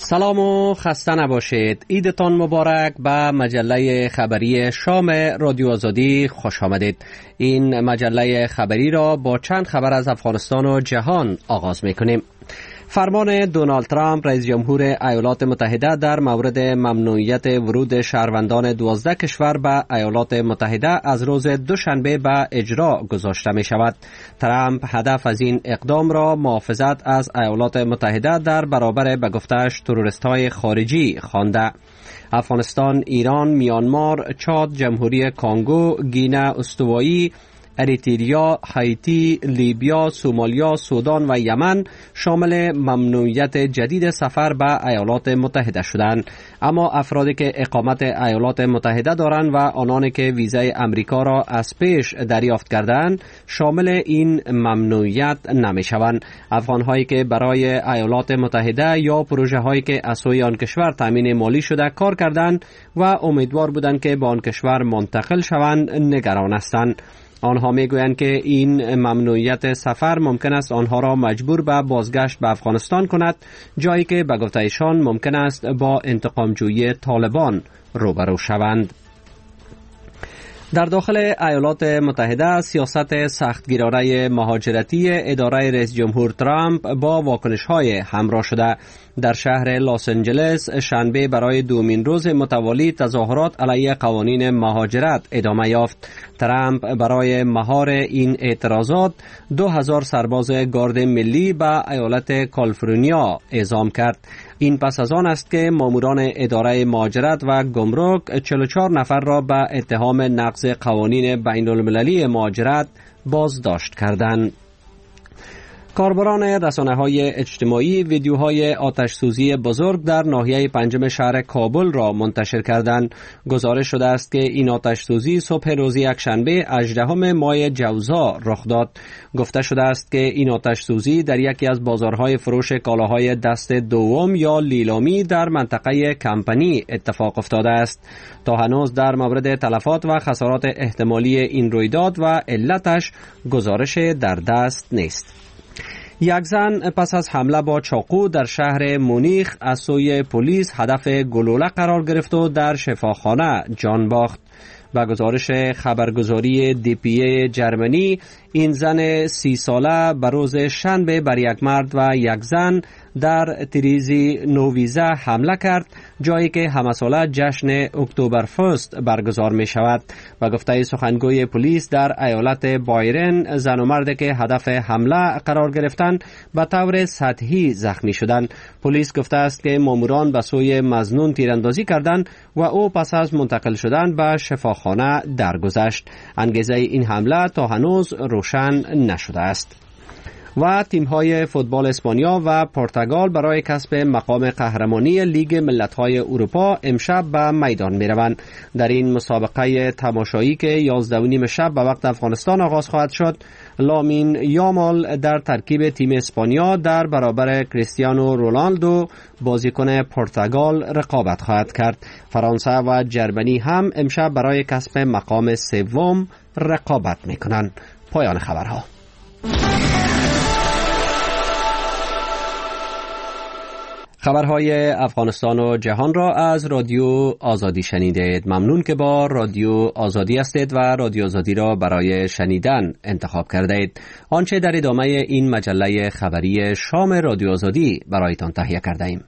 سلام و خسته نباشید. عیدتان مبارک. به مجله خبری شام رادیو آزادی خوش آمدید. این مجله خبری را با چند خبر از افغانستان و جهان آغاز می‌کنیم. فرمان دونالد ترامپ رئیس جمهور ایالات متحده در مورد ممنوعیت ورود شهروندان 12 کشور به ایالات متحده از روز دوشنبه به اجرا گذاشته می شود. ترامپ هدف از این اقدام را محافظت از ایالات متحده در برابر به گفته‌اش تروریست‌های خارجی خوانده. افغانستان، ایران، میانمار، چاد، جمهوری کانگو، گینه استوایی، اریتریا، هایتی، لیبیا، سومالیا، سودان و یمن شامل ممنوعیت جدید سفر به ایالات متحده شدند. اما افرادی که اقامت ایالات متحده دارند و آنانی که ویزای امریکا را از پیش دریافت کردند شامل این ممنوعیت نمی شوند. افغان‌هایی که برای ایالات متحده یا پروژه هایی که از سوی آن کشور تامین مالی شده کار کردند و امیدوار بودند که به آن کشور منتقل شوند نگران هستند. آنها میگویند که این ممنوعیت سفر ممکن است آنها را مجبور به بازگشت به افغانستان کند، جایی که به گفته ایشان ممکن است با انتقامجویی طالبان روبرو شوند. در داخل ایالات متحده سیاست سختگیرانه مهاجرتی اداره رئیس جمهور ترامپ با واکنش‌های همراه شده. در شهر لس آنجلس شنبه برای دومین روز متوالی تظاهرات علیه قوانین مهاجرت ادامه یافت. ترامپ برای مهار این اعتراضات 2000 سرباز گارد ملی به ایالت کالیفرنیا اعزام کرد. این پس از آن است که ماموران اداره مهاجرت و گمرک 44 نفر را به اتهام نقض قوانین بین المللی مهاجرت بازداشت کردند. کاربران رسانه‌های اجتماعی ویدیوهای آتش‌سوزی بزرگ در ناحیه پنجم شهر کابل را منتشر کردند. گزارش شده است که این آتش‌سوزی صبح روز یکشنبه 18 ماه جوزا رخ داد. گفته شده است که این آتش‌سوزی در یکی از بازارهای فروش کالاهای دست دوم یا لیلامی در منطقه کمپنی اتفاق افتاده است. تا هنوز در مورد تلفات و خسارات احتمالی این رویداد و علتش گزارش در دست نیست. یک زن پس از حمله با چاقو در شهر مونیخ از سوی پلیس هدف گلوله قرار گرفت و در شفاخانه جان باخت. با گزارش خبرگزاری DPA جرمنی، این زن 30 ساله به روز شنبه بر یک مرد و یک زن در تریزی نوویزه حمله کرد، جایی که همساله جشن اکتبر فست برگزار می شود. و گفته سخنگوی پلیس در ایالت بایرن، زن و مرد که هدف حمله قرار گرفتند به طور سطحی زخمی شدند. پلیس گفته است که ماموران به سوی مظنون تیراندازی کردند و او پس از منتقل شدن به شفاخانه درگذشت. انگیزه این حمله تا هنوز روشن نشده است. و تیم‌های فوتبال اسپانیا و پرتغال برای کسب مقام قهرمانی لیگ ملت‌های اروپا امشب به میدان می‌روند. در این مسابقه تماشایی که 11:30 شب به وقت افغانستان آغاز خواهد شد، لامین یامال در ترکیب تیم اسپانیا در برابر کریستیانو رونالدو بازیکن پرتغال رقابت خواهد کرد. فرانسه و جرمنی هم امشب برای کسب مقام سوم رقابت می‌کنند. پایان خبرها. خبرهای افغانستان و جهان را از رادیو آزادی شنیدید. ممنون که با رادیو آزادی هستید و رادیو آزادی را برای شنیدن انتخاب کردید. آنچه در ادامه این مجله خبری شام رادیو آزادی برایتان تهیه کرده ایم.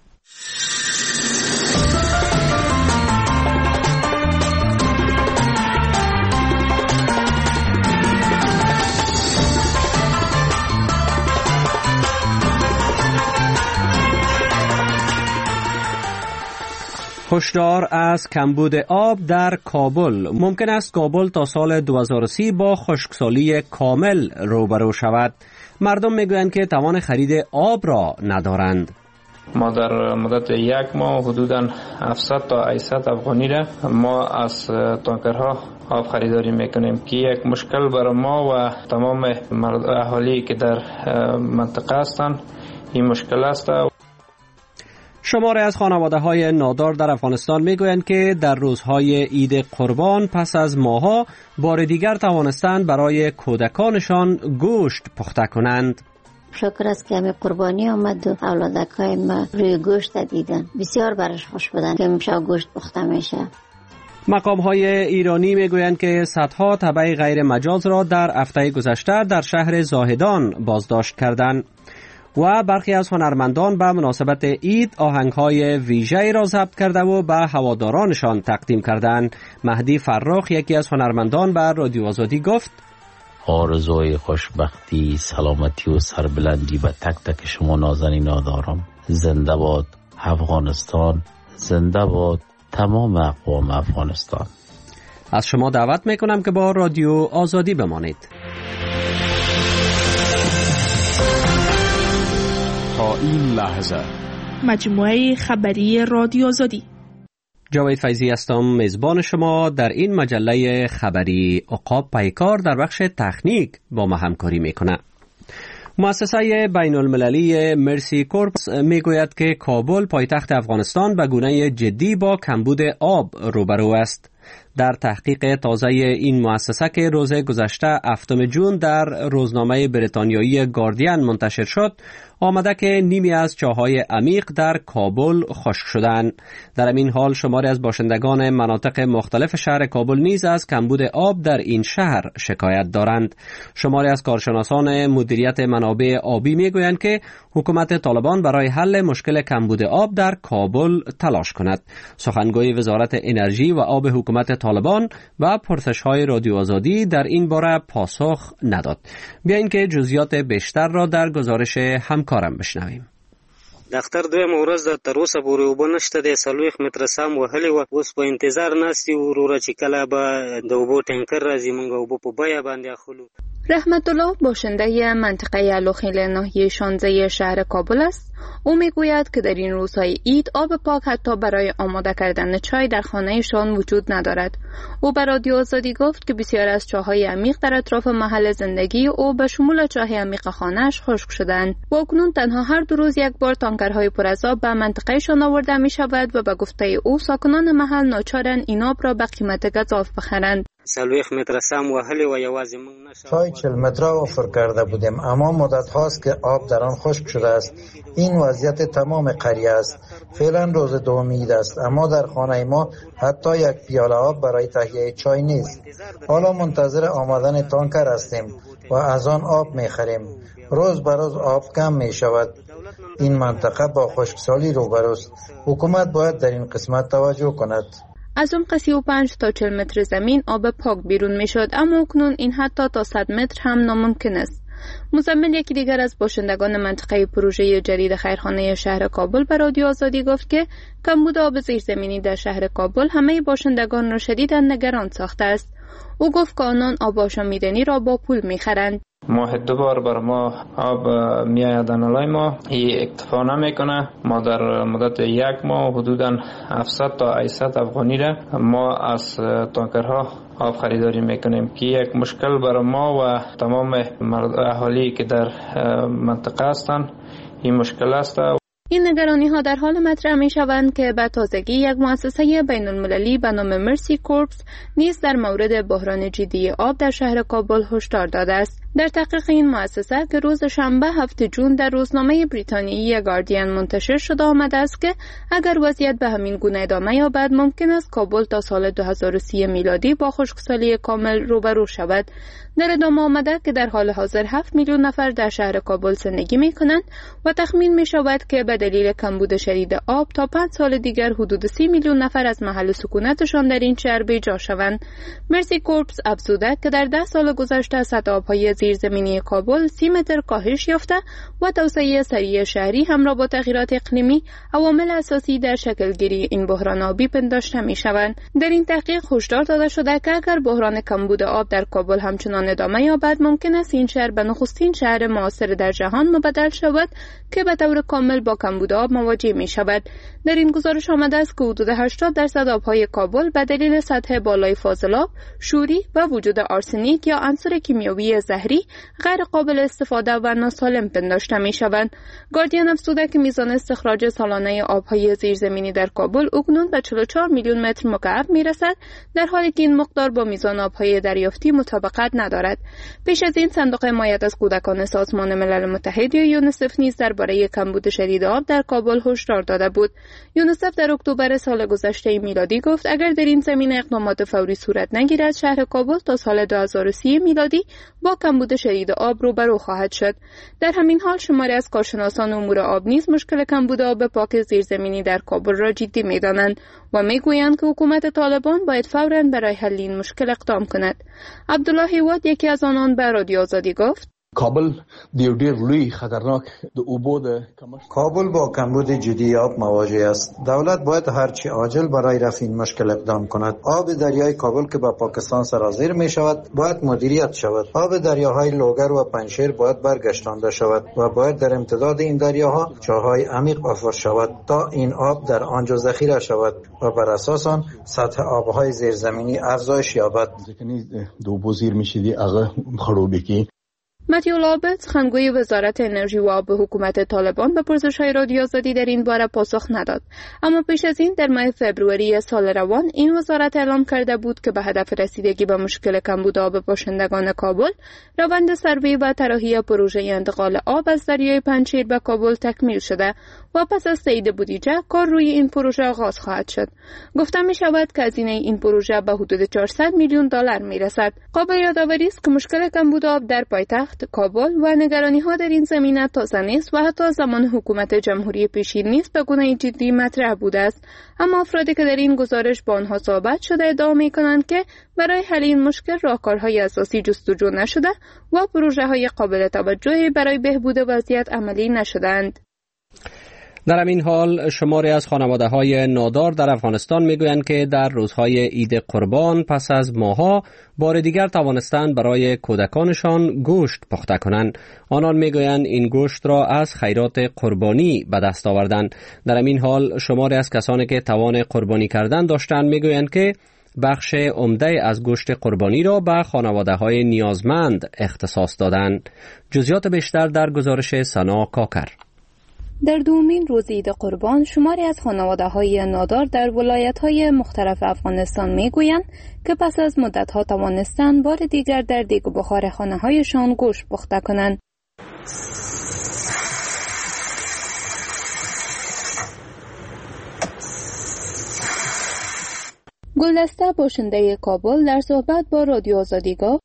هشدار از کمبود آب در کابل. ممکن است کابل تا سال 2030 با خشکسالی کامل روبرو شود. مردم میگویند که توان خرید آب را ندارند. ما در مدت یک ماه حدوداً 700 تا 800 افغانی را ما از تانکرها آب خریداری میکنیم که یک مشکل برای ما و تمام اهالی که در منطقه هستند این مشکل است. شماری از خانواده‌های نادار در افغانستان میگویند که در روزهای عید قربان پس از ماه‌ها بار دیگر توانستند برای کودکانشان گوشت پخته کنند. شکر است که همه قربانی آمد و اولادکای ما روی گوشت دیدن. بسیار برش خوش بودن که امشب گوشت پخته میشه. مقام‌های ایرانی میگویند که صدها تبع غیر مجاز را در هفته گذشته در شهر زاهدان بازداشت کردند و برخی از هنرمندان به مناسبت عید آهنگ‌های ویژه‌ای را ضبط کرده و به هوادارانشان تقدیم کردند. مهدی فراخ یکی از هنرمندان به رادیو آزادی گفت: آرزوی خوشبختی، سلامتی و سربلندی به تک تک شما نازنینان دارم. زنده باد افغانستان، زنده باد تمام اقوام افغانستان. از شما دعوت میکنم که با رادیو آزادی بمانید. تا این لحظه مجموعه خبری رادیو آزادی. جاوید فیضی هستم، میزبان شما در این مجله خبری. عقاب پیکار در بخش تکنیک با ما همکاری میکنه. مؤسسه بین المللی مرسی کورپس میگوید که کابل پایتخت افغانستان به گونه جدی با کمبود آب روبرو است. در تحقیق تازه این مؤسسه که روز گذشته 7 جون در روزنامه بریتانیایی گاردین منتشر شد، آمده که نیمی از چاهای عمیق در کابل خشک شدند. در این حال شماری از باشندگان مناطق مختلف شهر کابل نیز از کمبود آب در این شهر شکایت دارند. شماری از کارشناسان مدیریت منابع آبی میگویند که حکومت طالبان برای حل مشکل کمبود آب در کابل تلاش کند. سخنگوی وزارت انرژی و آب حکومت طالبان و پرسش‌های رادیو آزادی در این باره پاسخ نداد. بیاین که جزئیات بیشتر را در گزارش همکارم بشنویم. دختر دویم ورځ د تر اوسه پورې اوبه نشته دی. 40 متره سام وهلې وه. اوس په انتظار ناست یو وروره چې کله به د اوبو ټانکر راځي موږ اوبه په بیه باندې اخلو. رحمت الله باشنده منطقه الوخیل ناحیه 16 شهر کابل است. او میگوید که در این روزهای عید آب پاک حتی برای آماده کردن چای در خانه‌شان وجود ندارد. او به رادیو آزادی گفت که بسیار از چاهای عمیق در اطراف محل زندگی او به شمول چاه عمیق خانه‌اش خشک شدند و اکنون تنها هر 2 روز یک بار تانکرهای پر از آب به منطقهشان آورده می شود و به گفته او ساکنان محل ناچارند این آب را به قیمت گزاف بخرند. 40 متر سام وهلې و یوازې موږ نشه. چای 40 متره آفر کرده بودیم اما مدت هاست که آب در آن خشک شده است. این وضعیت تمام قریه است. فعلا روز دوم عید است اما در خانه ما حتی یک پیاله آب برای تهیه چای نیست. حالا منتظر آمدن تانکر هستیم و از آن آب می‌خریم. روز به روز آب کم می‌شود. این منطقه با خشکسالی روبروست. حکومت باید در این قسمت توجه کند. از عمق 35 تا 40 متر زمین آب پاک بیرون می شد اما اکنون این حتی تا 100 متر هم ناممکن است. مزمل یکی دیگر از باشندگان منطقه پروژه جدید خیرخانه شهر کابل به رادیو آزادی گفت که کمبود آب زیرزمینی در شهر کابل همه باشندگان را شدیداً نگران ساخته است. او گفت که آنان آب آشامیدنی را با پول می خرند. ماه 2 بار بر ما آب میآید نالای ما. این اکتفا نمیکنه. ما در مدت 1 ماه حدوداً 700 تا 800 افغانی را ما از تانکرها آب خریداری میکنیم که یک مشکل بر ما و تمام اهالی که در منطقه هستند این مشکل است. این نگرانی ها در حال مطرح می شوند که به تازگی یک مؤسسه بین المللی به نام مرسی کورپس نیز در مورد بحران جدی آب در شهر کابل هشدار داده است. در تحقیق این مؤسسه که روز شنبه 7 جون در روزنامه بریتانیایی گاردین منتشر شده آمده است که اگر وضعیت به همین گونه ادامه یابد ممکن است کابل تا سال 2030 میلادی با خشکسالی کامل روبرو شود. در ادامه آمده که در حال حاضر 7 میلیون نفر در شهر کابل زندگی می کنند و تخمین می شود که به دلیل کمبود شدید آب تا 5 سال دیگر حدود 30 میلیون نفر از محل سکونتشان در این شهر بیجا شوند. مرسی کورپس افزوده که در 10 سال گذشته سطح آبهای زیرزمینی کابل 30 متر کاهش یافته و توسعه سریع شهری همراه با تغییرات اقلیمی عوامل اساسی در شکلگیری این بحران آبی پنداشته می شوند. در این تحقیق هشدار داده شده که اگر بحران کمبود آب در کابل همچنان ادامه یابد ممکن است این شهر به نخستین شهر معاصر در جهان مبدل شود که به طور کامل با کمبود آب مواجه می شود. در این گزارش آمده است که حدود 80% آبهای کابل به دلیل سطح بالای فاضلاب، شوری و وجود آرسنیک یا عنصر کیمیایی زهری بحری غیر قابل استفاده و ناسالم پنداشته می شوند. گاردین افزوده که میزان استخراج سالانه آبهای زیرزمینی در کابل اکنون به 44 میلیون متر مکعب می رسد، در حالی که این مقدار با میزان آبهای دریافتی مطابقت ندارد. پیش از این صندوق حمایت از کودکان سازمان ملل متحد یا یونیسف نیز درباره کمبود شدید آب در کابل هشدار داده بود. یونیسف در اکتبر سال گذشته میلادی گفت اگر در این زمینه اقدامات فوری صورت نگیرد شهر کابل تا سال 2030 میلادی با کمبود شدید آب روبرو خواهد شد. در همین حال شماری از کارشناسان امور آب نیز مشکل کمبود آب پاک زیرزمینی در کابل را جدی می‌دانند و میگویند که حکومت طالبان باید فوراً برای حل این مشکل اقدام کند. عبدالله هیواد یکی از آنان به رادیو آزادی گفت کابل ډیر لوی خطرناک د اوبو د کابل با کمبود جدی آب مواجه است. دولت باید هرچی عاجل برای رفع این مشکل اقدام کند. آب دریای کابل که به پاکستان سرازیر می شود باید مدیریت شود. آب دریاهای لوگر و پنجشیر باید برگشتانده شود و باید در امتداد این دریاها چاهای عمیق حفر شود تا این آب در آنجا ذخیره شود و بر اساس آن سطح آبهای زیرزمینی افزایش یابد. د اوبو زیرمشدي هغه خړوبېږي. متیو لابت سخنگوی وزارت انرژی و آب حکومت طالبان به پرسش‌های رادیو آزادی در این باره پاسخ نداد. اما پیش از این در ماه فوریه سال روان این وزارت اعلام کرده بود که به هدف رسیدگی به مشکل کمبود آب باشندگان کابل روند سروی و طراحی پروژه انتقال آب از دریای پنجشیر به کابل تکمیل شده و پس از تایید بودجه کار روی این پروژه آغاز خواهد شد. گفته می شود که هزینه این پروژه به حدود 400 میلیون دلار می رسد. قابل یادآوری است که مشکل کمبود آب در پایتخت کابل و نگرانی ها در این زمینه تازه نیست و حتی زمان حکومت جمهوری پیشین نیز به گونه جدی مطرح بوده است. اما افرادی که در این گزارش با آنها صحبت شده ادعا می کنند که برای حل این مشکل راهکارهای اساسی جستجو نشده و پروژه های قابل توجهی برای بهبود وضعیت عملی نشدند. در همین حال شماری از خانواده‌های نادار در افغانستان میگویند که در روزهای عید قربان پس از ماه‌ها بار دیگر توانستند برای کودکانشان گوشت پخته کنند. آنان میگویند این گوشت را از خیرات قربانی به دست آوردند. در همین حال شماری از کسانی که توان قربانی کردن داشتند میگویند که بخش عمده از گوشت قربانی را به خانواده‌های نیازمند اختصاص دادند. جزئیات بیشتر در گزارش سنا کاکر. در دومین روز عید قربان شماری از خانواده‌های نادار در ولایت‌های مختلف افغانستان می‌گویند که پس از مدت‌ها توانستند بار دیگر در دیگ و بخار خانه‌هایشان گوشت پخته کنند. گلدسته باشنده کابل در صحبت با رادیو آزادی گفت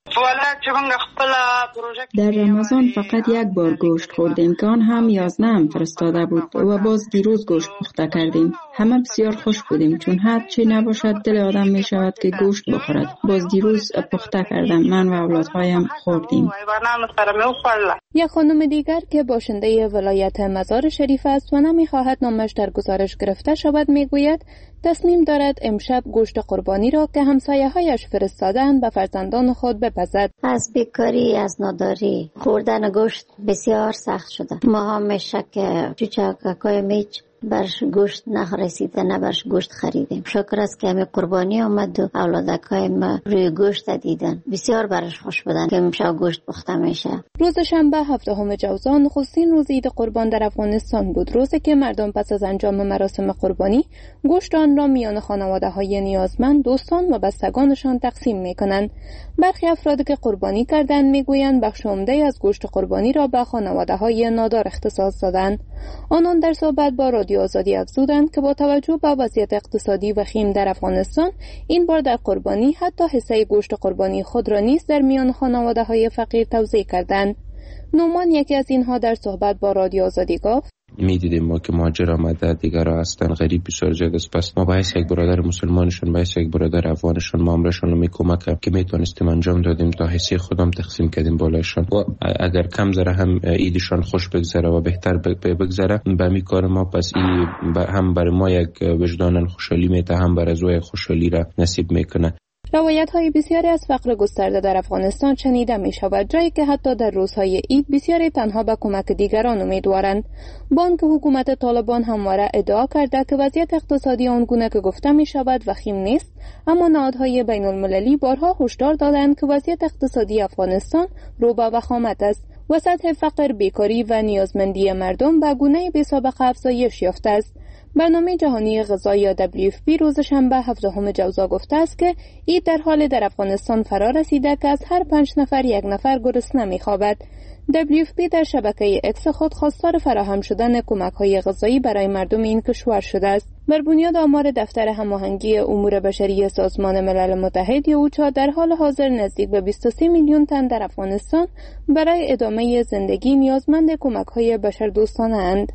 در رمضان فقط یک بار گوشت خوردیم که آن هم 11 هم فرستاده بود و باز دیروز گوشت پخته کردیم. همه بسیار خوش بودیم چون هر چی نباشد دل آدم می شود که گوشت بخورد. باز دیروز پخته کردم، من و اولادهایم خوردیم. یک خانم دیگر که باشنده ولایت مزار شریف است و نمی خواهد نامش در گزارش گرفته شود میگوید تصمیم دارد امشب گوشت قربانی را که همسایه‌هایش فرستادند به فرزندان خود بپزد. از بیکاری، از ناداری خوردن گوشت بسیار سخت شده. ما هم میشه که چوچکای میچ برش گوشت نرسیده، نه برش گوشت خریدیم. شکر است که همه قربانی آمد و اولادکای ما روی گوشت دیدن. بسیار برش خوش بودن که امشب گوشت پخته میشه. روز شنبه 7 جوزان نخستین روز عید قربان در افغانستان بود، روزی که مردم پس از انجام مراسم قربانی گوشت آن را میان خانواده‌های نیازمند، دوستان و بستگانشان تقسیم میکنند. برخی افرادی که قربانی کردند میگویند بخش عمده از گوشت قربانی را به خانواده‌های نادار اختصاص دادند. آنان در صحبت با رادیو آزادی افزودند که با توجه به وضعیت اقتصادی وخیم در افغانستان این بار در قربانی حتی حصه گوشت قربانی خود را نیز در میان خانواده‌های فقیر توزیع کردند. نومان یکی از اینها در صحبت با رادیو آزادی گفت میدیدیم ما که مهاجر آمده دیگرها هستن، غریب بسیار زیاد است. پس ما باید یک برادر مسلمانشون، باید یک برادر افغانشون معاملهشون رو میکمک که میتونستیم انجام دادیم تا حسی خودم تقسیم کردیم بالایشان و اگر کم ذره هم عیدشان خوش بگذره و بهتر بگذره به می کار ما، پس این هم برای ما یک وجدان خوشحالی میته، هم برای زوی خوشحالی را نصیب میکنه. روایت‌های بسیاری از فقر گسترده در افغانستان شنیده می‌شود، جایی که حتی در روزهای عید بسیاری تنها به کمک دیگران امیدوارند. بانک حکومت طالبان همواره ادعا کرده که وضعیت اقتصادی آنگونه که گفته می‌شود وخیم نیست، اما نهادهای بین‌المللی بارها هشدار دادند که وضعیت اقتصادی افغانستان رو به وخامت است و سطح فقر، بیکاری و نیازمندی مردم به گونه بی‌سابقه افزایش یافته است. برنامه جهانی غذایی یا WFP روز شنبه 17 جوزا گفته است که عید در حال در افغانستان فرا رسیده که از هر 5 نفر 1 نفر گرسنه می‌خوابد. WFP در شبکه اکس خود خواستار فراهم شدن کمک‌های غذایی برای مردم این کشور شده است. بر بنیاد آمار دفتر هماهنگی امور بشری سازمان ملل متحد یا اوچا، در حال حاضر نزدیک به 23 میلیون تن در افغانستان برای ادامه زندگی نیازمند کمک‌های بشردوستانه اند.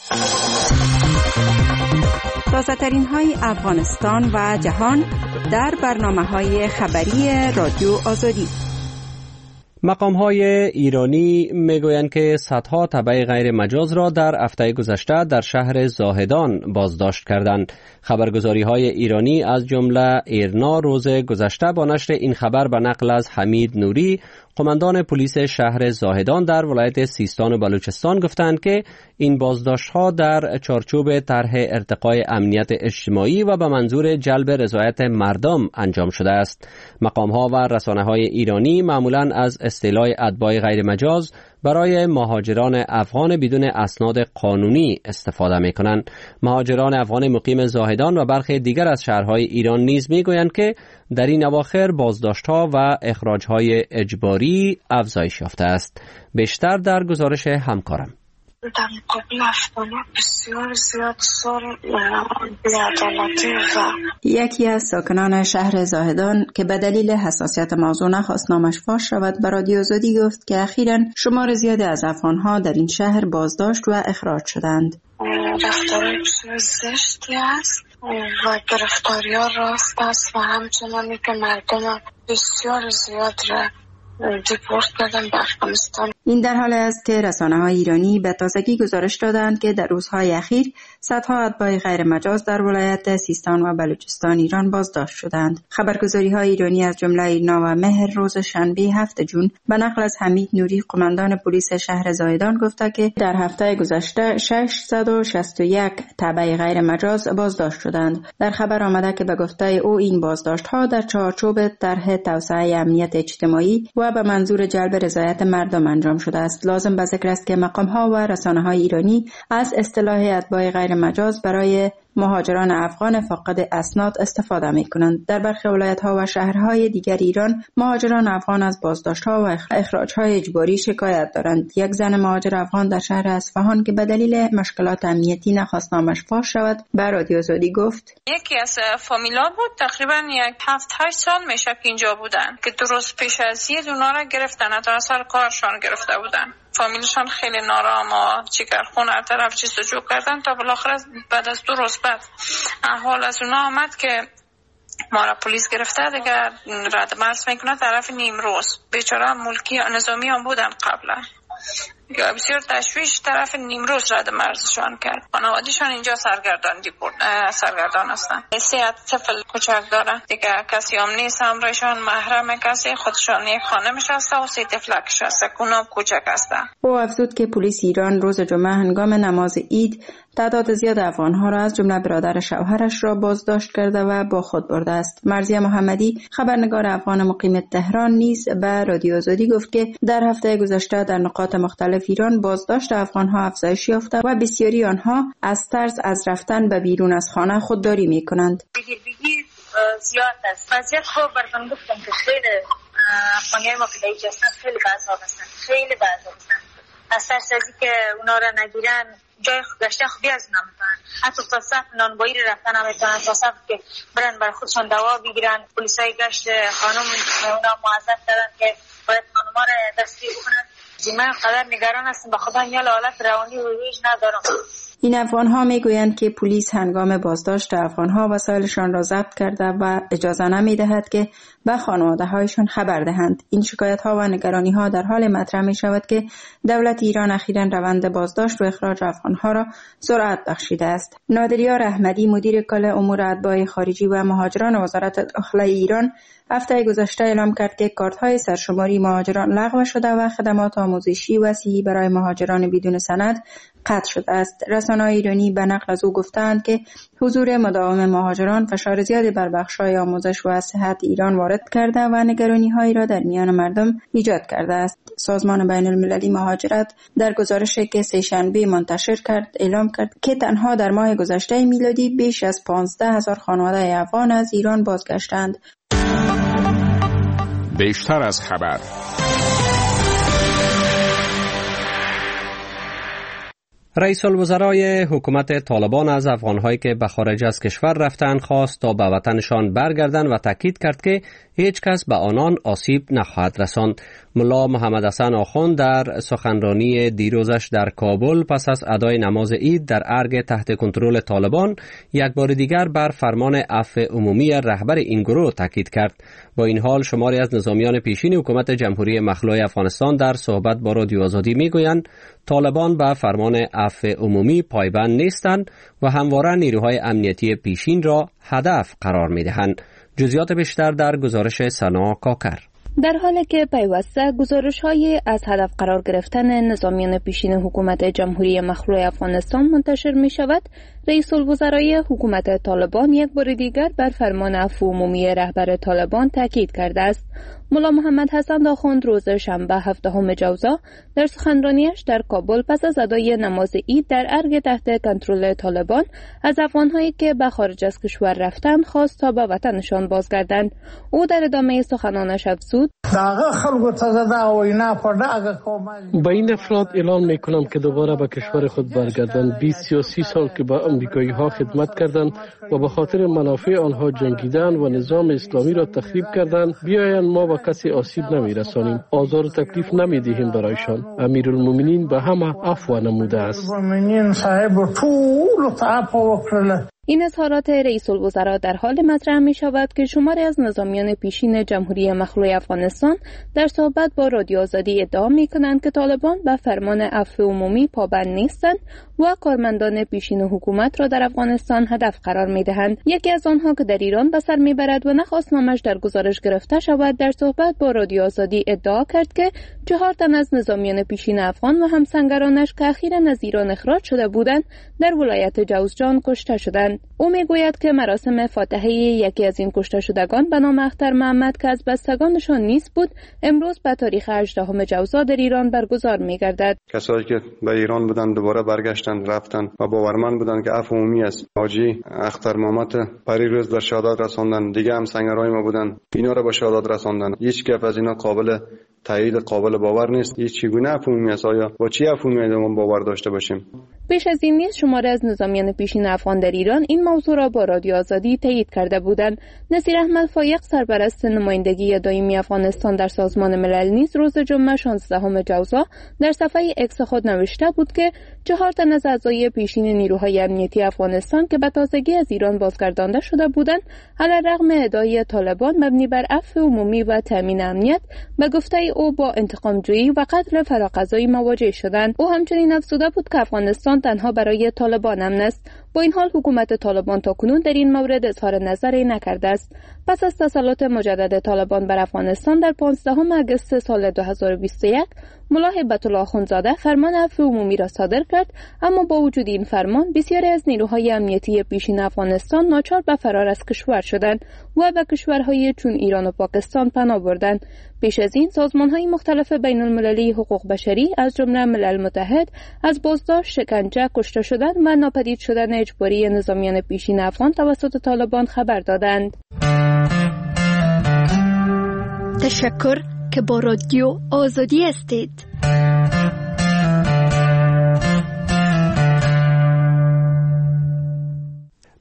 تازه‌ترین های افغانستان و جهان در برنامه‌های خبری رادیو آزادی. مقام‌های ایرانی میگویند که صدها تبع غیر مجاز را در هفته گذشته در شهر زاهدان بازداشت کردند. خبرگزاری‌های ایرانی از جمله ایرنا روز گذشته با نشر این خبر به نقل از حمید نوری، قماندان پلیس شهر زاهدان در ولایت سیستان و بلوچستان گفتند که این بازداشت‌ها در چارچوب طرح ارتقای امنیت اجتماعی و به منظور جلب رضایت مردم انجام شده است. مقام‌ها و رسانه‌های ایرانی معمولاً از اصطلاح اتباع غیر مجاز برای مهاجران افغان بدون اسناد قانونی استفاده می‌کنند. مهاجران افغان مقیم زاهدان و برخی دیگر از شهرهای ایران نیز می‌گویند که در این اواخر بازداشت‌ها و اخراج‌های اجباری افزایش یافته است. بیشتر در گزارش همکارم. در مقابل افغان‌ها بسیار زیاد سال بی‌عدالتی و یکی از ساکنان شهر زاهدان که به دلیل حساسیت موضوع نخواست نامش فاش شود به رادیو آزادی گفت که اخیراً شمار زیادی از افغان‌ها در این شهر بازداشت و اخراج شدند. رفتارهای بسیار زشتی است و گرفتاری‌ها راست است و همچنانی که مردم بسیار زیاد را دیپورت کردن به افغانستان. این در حالی است که رسانه‌های ایرانی به تازگی گزارش دادند که در روزهای اخیر صدها اتباع غیر مجاز در ولایت سیستان و بلوچستان ایران بازداشت شدند. خبرگزاری‌های ایرانی از جمله ایرنا و مهر روز شنبه 7 جون به نقل از حمید نوری، قماندان پلیس شهر زاهدان گفته که در هفته گذشته 661 تبع غیر مجاز بازداشت شدند. در خبر آمده که به گفته او این بازداشت‌ها در چارچوب طرح توسعه امنیت اجتماعی و به منظور جلب رضایت مردم انجام شده است. لازم به ذکر است که مقام‌ها و رسانه‌های ایرانی از اصطلاح اتباع غیر مجاز برای مهاجران افغان فاقد اسناد استفاده می‌کنند. در برخی ولایت‌ها و شهرهای دیگر ایران مهاجران افغان از بازداشت‌ها و اخراج‌های اجباری شکایت دارند. یک زن مهاجر افغان در شهر اصفهان که به دلیل مشکلات امنیتی نخواست نامش فاش شود به رادیو آزادی گفت: یکی از فامیلا بود، تقریبا 7-8 سال میشه که اینجا بودن که درست پیش از عید اونا را گرفتن، تا سر کارشان گرفته بودن. فامیلشان خیلی نارام و چیکارخون هر طرف جستجو کردن تا بالاخره بعد از 2 روز بعد احوال از اونا آمد که ما را پلیس گرفته دیگه رد مرز میکنه طرف نیمروز. بیچاره ملکی نظامی هم بودن قبلا، بسیار تشویش طرف نیمروز رد مرزشان کرد. خانوادهشان اینجا سرگردان هستن. 3 طفل کوچک داره دیگه، کسی هم نیست همراهشان، محرم کسی، خودشان یک خانه نشسته و 3 طفلکش هسته، اونام کوچک هستن. او افزود که پلیس ایران روز جمعه هنگام نماز عید تعداد زیاد افغان‌ها را از جمله برادر شوهرش را بازداشت کرده و با خود برده است. مرضیه محمدی، خبرنگار افغان مقیم تهران، نیز به رادیو آزادی گفت که در هفته گذشته در نقاط مختلف ایران بازداشت افغان‌ها افزایش یافته و بسیاری آنها از ترس از رفتن به بیرون از خانه خودداری می‌کنند. بگیر زیاد است. وضعیت خوب براتون گفتم که خیلی افغانی‌های ما که اینجا هستن خیلی بعضا هستن. از ترس از اینکه اونا را نگیرن جای گشته خوبی از نمیتونن، حتی تا صف نانبایی رفتن نمیتونن، تا صف که برن برای خودشان دوا بگیرن. پلیسای گشت خانم اونا معذب کردن که باید خانوما را دستگیر بکنن. من قدر نگران هستم، به خدا میال حالت روانی و هیچ ندارم. این افغان‌ها میگویند که پلیس هنگام بازداشت افغان‌ها وسایلشان را ضبط کرده و اجازه نمی‌دهد که به خانواده‌هایشان خبر دهند. این شکایت‌ها و نگرانی‌ها در حال مطرح می‌شود که دولت ایران اخیراً روند بازداشت و اخراج افغان‌ها را سرعت بخشیده است. نادریار احمدی، مدیر کل امور اتباع خارجی و مهاجران وزارت داخله ایران، هفته گذشته اعلام کرد که کارت‌های سرشماری مهاجران لغو شده و خدمات آموزشی و صحی برای مهاجران بدون سند قطع شده است. رسانه‌های ایرانی به نقل از او گفتند که حضور مداوم مهاجران فشار زیادی بر بخش‌های آموزش و صحت ایران وارد کرده و نگرانی‌هایی را در میان مردم ایجاد کرده است. سازمان بین‌المللی مهاجرت در گزارشی که سه‌شنبه منتشر کرد اعلام کرد که تنها در ماه گذشته میلادی بیش از 15,000 خانواده افغان از ایران بازگشتند. بیشتر از خبر. رئیس الوزرای حکومت طالبان از افغان‌هایی که به خارج از کشور رفتند خواست تا به وطنشان برگردند و تاکید کرد که هیچ کس به آنان آسیب نخواهد رساند. ملا محمد حسن آخوند در سخنرانی دیروزش در کابل پس از ادای نماز عید در ارگ تحت کنترل طالبان یک بار دیگر بر فرمان عفو عمومی رهبر این گروه تاکید کرد. با این حال شماری از نظامیان پیشین حکومت جمهوری مخلوع افغانستان در صحبت با رادیو آزادی میگویند طالبان به فرمان عفو عمومی پایبند نیستند و همواره نیروهای امنیتی پیشین را هدف قرار میدهند. جزئیات بیشتر در گزارش سنا کاکر. در حالی که پیوسته گزارش‌های از هدف قرار گرفتن نظامیان پیشین حکومت جمهوری مخلوع افغانستان منتشر می شود، رئیس الوزرای حکومت طالبان یک بار دیگر بر فرمان عفو عمومی رهبر طالبان تاکید کرده است. ملا محمد حسن آخوند روز شنبه 7 جوزا در سخنرانیش در کابل پس از ادای نماز عید در ارگ تحت کنترل طالبان از افغان‌هایی که به خارج از کشور رفتند خواست تا به وطنشان بازگردند. او در ادامه سخنانش افزود: با این افراد اعلان میکنم که دوباره به کشور خود برگردند. 20 یا 30 سال که به امریکایی ها خدمت کردند و به خاطر منافع آنها جنگیدند و نظام اسلامی را تخریب کردند، بیایند ما به کسی آسیب نمیرسانیم، آزار و تکلیف نمیدهیم برایشان. امیرالمومنین به همه عفو نموده است. این اظهارات رئیس الوزراء در حال مطرح می شود که شماری از نظامیان پیشین جمهوری مخلوع افغانستان در صحبت با رادیو آزادی ادعا می کنند که طالبان به فرمان عفو عمومی پابند نیستند و کارمندان پیشین حکومت را در افغانستان هدف قرار می دهند. یکی از آنها که در ایران به سر می برد و نخواست نامش در گزارش گرفته شود، در صحبت با رادیو آزادی ادعا کرد که 4 تن از نظامیان پیشین افغان و همسنگرانش که اخیراً از ایران اخراج شده بودند در ولایت جوزجان کشته شدند. او میگوید که مراسم فاتحه یکی از این کشته شدگان به نام اختر محمد که از بستگانشان نیست بود، امروز به تاریخ 18 جوزا در ایران برگزار می‌گردد. کسایی که به ایران بودند دوباره برگشتند رفتند و باورمند بودند که عفو عمومی است. حاجی اختر محمد پریروز در شهادت رساندند، دیگه هم سنگرای ما بودند، اینا را به شهادت رساندند. هیچ کس از اینا قابل تایید قابل باور نیست. هیچ چگونه عفو عمومی است؟ آیا با چی عفو عمومی ما باور داشته باشیم؟ بیش از این نیز شماره از نظامیان پیشین افغان در ایران این موضوع را با رادیو آزادی تایید کرده بودند. نصیر احمد فایق سرپرست نمایندگی دائمی افغانستان در سازمان ملل نیز روز جمعه 16 جوزا در صفحه اکس خود نوشته بود که 4 تن از اعضای پیشین نیروهای امنیتی افغانستان که به تازگی از ایران بازگردانده شده بودند، علیرغم ادعای طالبان مبنی بر عفو عمومی و تامین امنیت به گفته او با انتقام‌جویی و قتل فراقضایی مواجه شدند. او همچنین افزوده بود که افغانستان تنها برای طالبان امن است. با این حال حکومت طالبان تاکنون در این مورد اظهار نظری نکرده است. پس از تسلط مجدد طالبان بر افغانستان در 15 آگوست سال 2021 ملا هیبت الله اخوندزاده فرمان عفو عمومی را صادر کرد، اما با وجود این فرمان بسیاری از نیروهای امنیتی پیشین افغانستان ناچار به فرار از کشور شدند و به کشورهای چون ایران و پاکستان پناه بردند. پیش از این سازمان‌های مختلف بین‌المللی حقوق بشری از جمله ملل متحد از بازداشت، شکنجه، کشته شدن و ناپدید شدن اجباری نظامیان پیشین افغان توسط طالبان خبر دادند. تشکر که با رادیو آزادی هستید.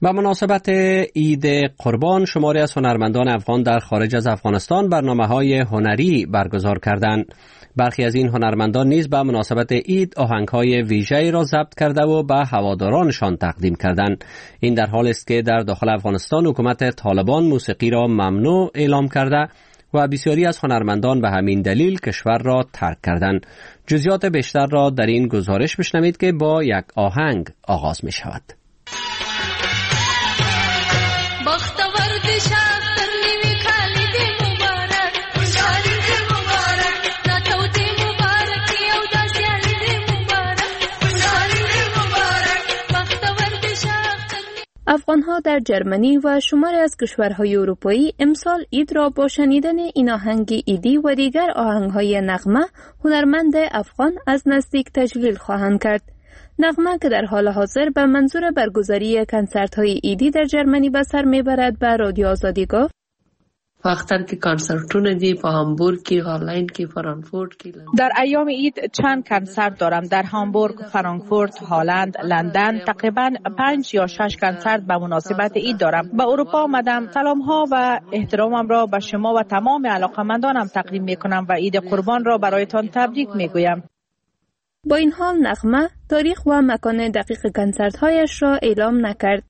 به مناسبت عید قربان شماری از هنرمندان افغان در خارج از افغانستان برنامه‌های هنری برگزار کردند. برخی از این هنرمندان نیز به مناسبت عید آهنگ‌های ویژه‌ای را ضبط کرده و به هوادارانشان تقدیم کردند. این در حالی است که در داخل افغانستان حکومت طالبان موسیقی را ممنوع اعلام کرده و بسیاری از هنرمندان به همین دلیل کشور را ترک کردند. جزئیات بیشتر را در این گزارش بشنوید که با یک آهنگ آغاز می شود. افغان‌ها در جرمنی و شماری از کشورهای اروپایی امسال عید را با شنیدن این آهنگ عیدی و دیگر آهنگ‌های نغمه هنرمند افغان از نزدیک تجلیل خواهند کرد. نغمه که در حال حاضر به منظور برگزاری کنسرت‌های عیدی در جرمنی به سر می‌برد به رادیو آزادی گفت: وقتر که کنسرتونه دی په هامبورگ کی، هالند کی، فرانکفورت کی. در ایام عید چند کنسرت دارم در هامبورگ، فرانکفورت، هالند، لندن. تقریبا 5 یا 6 کنسرت به مناسبت عید دارم. به اروپا آمدم. سلام ها و احترامم را به شما و تمام علاقمندانم تقدیم میکنم و عید قربان را برایتان تبریک میگویم. با این حال نغمه تاریخ و مکان دقیق کنسرت‌هایش را اعلام نکرد.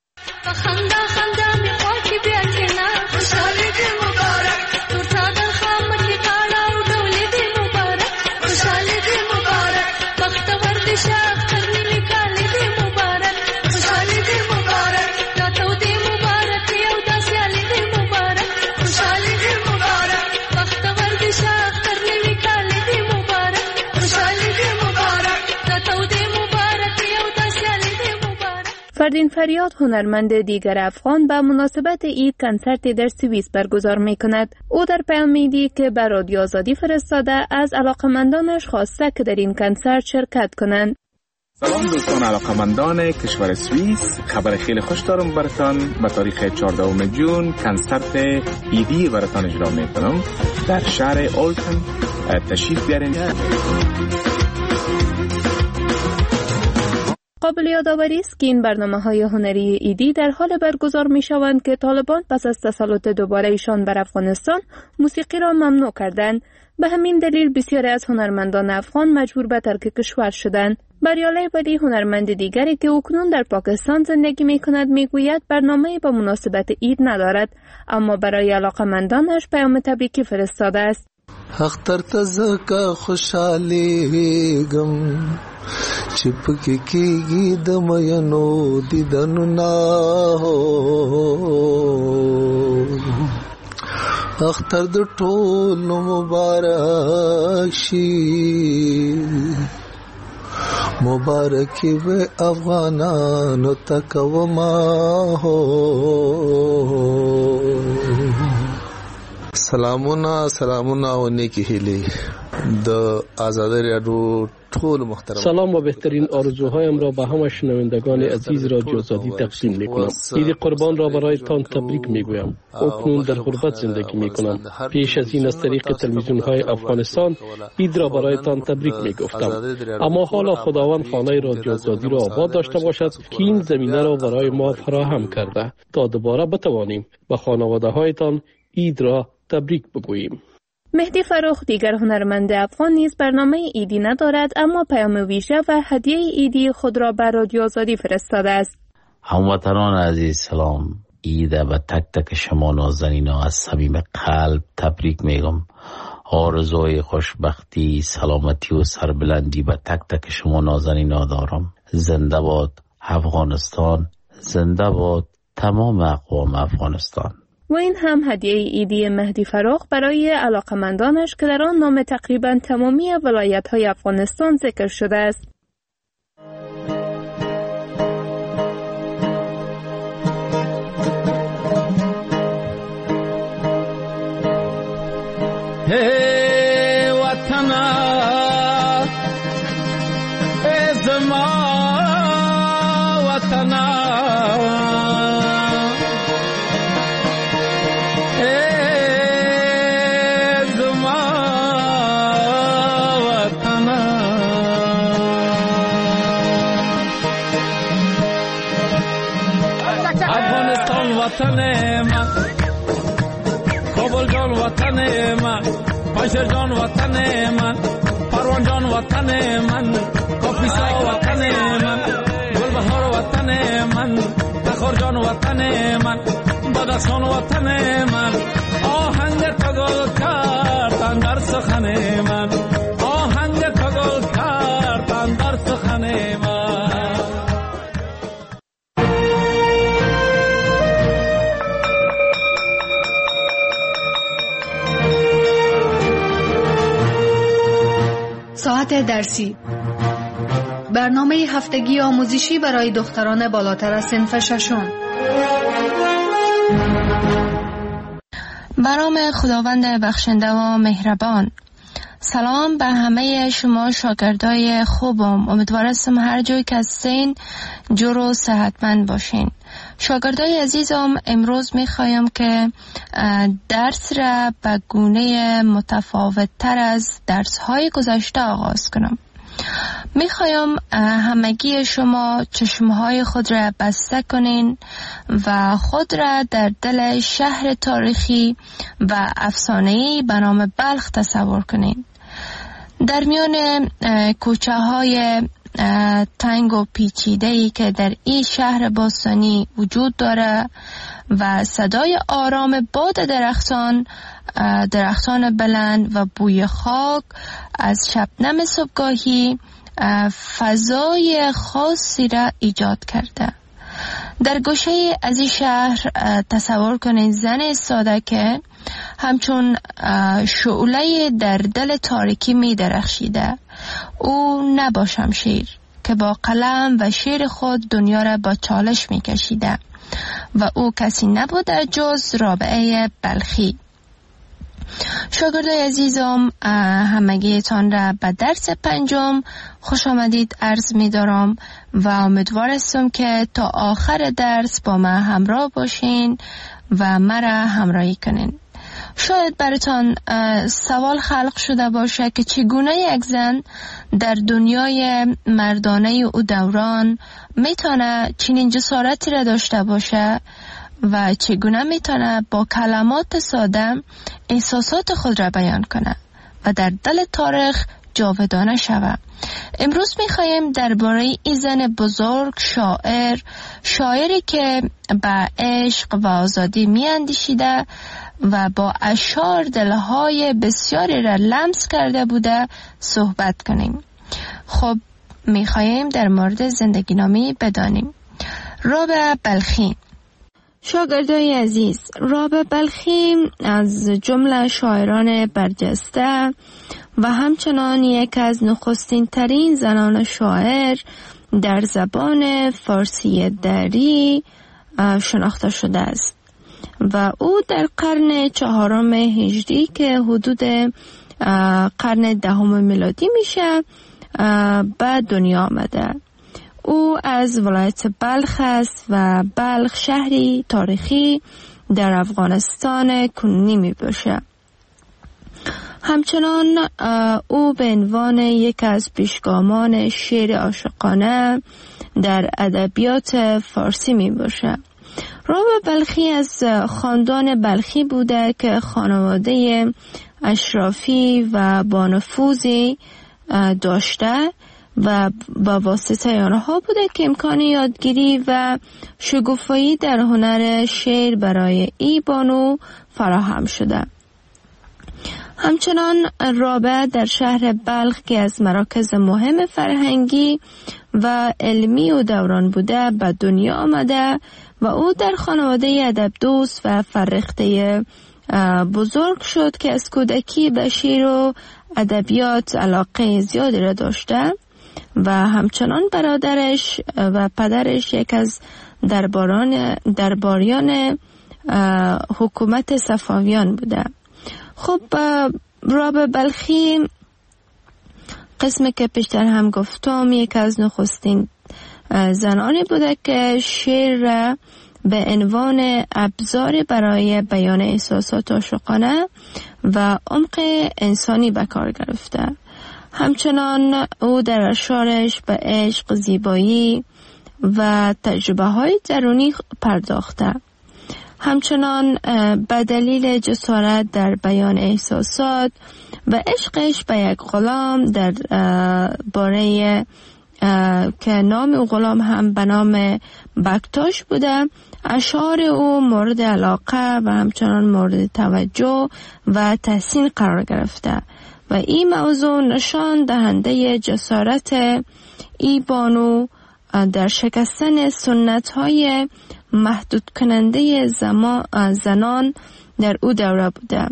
فردین فریاد هنرمند دیگر افغان به مناسبت عید کنسرتی در سوئیس برگزار می کند. او در پیام عیدی که به رادیو آزادی فرستاده از علاقمندانش خواسته که در این کنسرت شرکت کنند. سلام دوستان علاقمندان کشور سوئیس، خبر خیلی خوش دارم براتان. به تاریخ 14 جون کنسرت عیدی براتان اجرا می کنم در شهر اولتن. تشریف بیارین. قابل یادآوری است که این برنامه‌های هنری عیدی در حال برگزار می‌شوند که طالبان پس از تسلط دوباره ایشان بر افغانستان موسیقی را ممنوع کردند. به همین دلیل بسیاری از هنرمندان افغان مجبور به ترک کشور شدند. بریالی ولی هنرمند دیگری که اکنون در پاکستان زندگی می‌کند می‌گوید برنامه‌ای به مناسبت عید ندارد، اما برای علاقه‌مندانش پیام تبریکی فرستاده است. اختر تزکا خوشحالی غم چپکی کیگی دمینو دیدنو نا اختر د ټول مبارک شي مبارکی و افغانانو تکوما هو سلامونه و نیکی هیلی د آزادی رادیو ټول محترم. سلام و بهترین آرزوهایم را به همه شنوندگان عزیز رادیو آزادی تقدیم میکنم. عید قربان را برایتان تبریک میگویم. اکنون در غربت زندگی میکنم. پیش از این از طریق تلویزیون های افغانستان عید را برایتان تبریک میگفتم، اما حالا خداوند خانه رادیو آزادی را آباد داشته باشد که این زمینه را برای ما فراهم کرده تا دوباره بتوانیم به خانواده هایتان عید را تبریک بگوییم. مهدی فروخ دیگر هنرمند افغان نیز برنامه عیدی ندارد، اما پیام ویژه و هدیه عیدی خود را بر رادیو آزادی فرستاده است. هموطنان عزیز سلام. عید به تک تک شما نازنینا از صمیم قلب تبریک میگم. آرزوی خوشبختی، سلامتی و سربلندی به تک تک شما نازنینا دارم. زنده باد افغانستان، زنده باد تمام اقوام افغانستان. و این هم هدیه عیدی مهدی فراخ برای علاقمندانش که در آن نام تقریبا تمامی ولایت‌های افغانستان ذکر شده است. hey watana ezma watana وطن من، کابل جان وطن من، پنشر جان وطن من، پروان جان وطن من، کاپیسا وطن من، گلبهار وطن من، تخار جان وطن من، بدخشان وطن من، آهنگ تگل کردن در سخن من، آهنگ تگل کردن در سخن من. ساعت درسی، برنامه هفتگی آموزشی برای دختران بالاتر از صنف ششم. به نام خداوند بخشنده و مهربان. سلام به همه شما شاگردای خوبم. امیدوارم هر جایی که هستین جور و صحتمند باشین. شاگردای عزیزم، امروز میخوایم که درس را به گونه متفاوت تر از درس های گذشته آغاز کنم. میخوایم همگی شما چشمهای خود را بسته کنین و خود را در دل شهر تاریخی و افسانه‌ای به نام بلخ تصور کنین. در میان کوچه های تنگ و پیچیده‌ای که در این شهر باستانی وجود داره و صدای آرام باد درختان بلند و بوی خاک از شبنم صبحگاهی فضای خاصی را ایجاد کرده. در گوشه از این شهر تصور کنید زن ساده که همچون شعله در دل تاریکی می درخشیده. او نه با شمشیر که با قلم و شعر خود دنیا را با چالش می کشیده و او کسی نبوده جز رابعه بلخی. شاگردای عزیزم، همگیتان را به درس 5 خوش آمدید عرض می دارم و امیدوارم که تا آخر درس با من همراه باشین و مرا همراهی کنین. شاید براتان سوال خلق شده باشه که چگونه یک زن در دنیای مردانه او دوران میتونه چنین جسارتی را داشته باشه و چگونه میتونه با کلمات ساده احساسات خود را بیان کنه و در دل تاریخ جاودانه شود. امروز میخوایم درباره این زن بزرگ، شاعری که به عشق و آزادی میاندیشیده و با اشعار دلهای بسیاری را لمس کرده بوده صحبت کنیم. خب میخوایم در مورد زندگی نامی بدانیم. رابعه بلخی. شاگردای عزیز، رابعه بلخی از جمله شاعران برجسته و همچنان یک از نخستین ترین زنان شاعر در زبان فارسی دری شناخته شده است و او در قرن 4 هجری که حدود قرن 10 میلادی میشه به دنیا آمده. او از ولایت بلخ است و بلخ شهری تاریخی در افغانستان کنونی می باشه. همچنان او به عنوان یک از پیشگامان شعر عاشقانه در ادبیات فارسی می باشه. رابعه بلخی از خاندان بلخی بوده که خانواده اشرافی و با نفوذی داشته و با واسطه آنها بوده که امکان یادگیری و شگوفایی در هنر شعر برای ای بانو فراهم شده. همچنان رابعه در شهر بلخ که از مراکز مهم فرهنگی و علمی و دوران بوده به دنیا آمده و او در خانواده ادب دوست و فرهیخته بزرگ شد که از کودکی به شعر و ادبیات علاقه زیادی را داشته و همچنان برادرش و پدرش یک از درباریان حکومت صفویان بوده. خب رابعه بلخی قسمی که پیشتر هم گفتم یک از نخستین زنانی بوده که شعر را به عنوان ابزاری برای بیان احساسات عاشقانه و عمق انسانی به کار گرفته. همچنان او در اشعارش به عشق، زیبایی و تجربه های درونی پرداخته. همچنان به دلیل جسارت در بیان احساسات و عشقش به یک غلام در باره که نام او غلام هم به نام بکتاش بوده، اشعار او مورد علاقه و همچنان مورد توجه و تحسین قرار گرفته و این موضوع نشان دهنده جسارت ای بانو در شکستن سنت های محدود کننده زنان در او دوره بوده.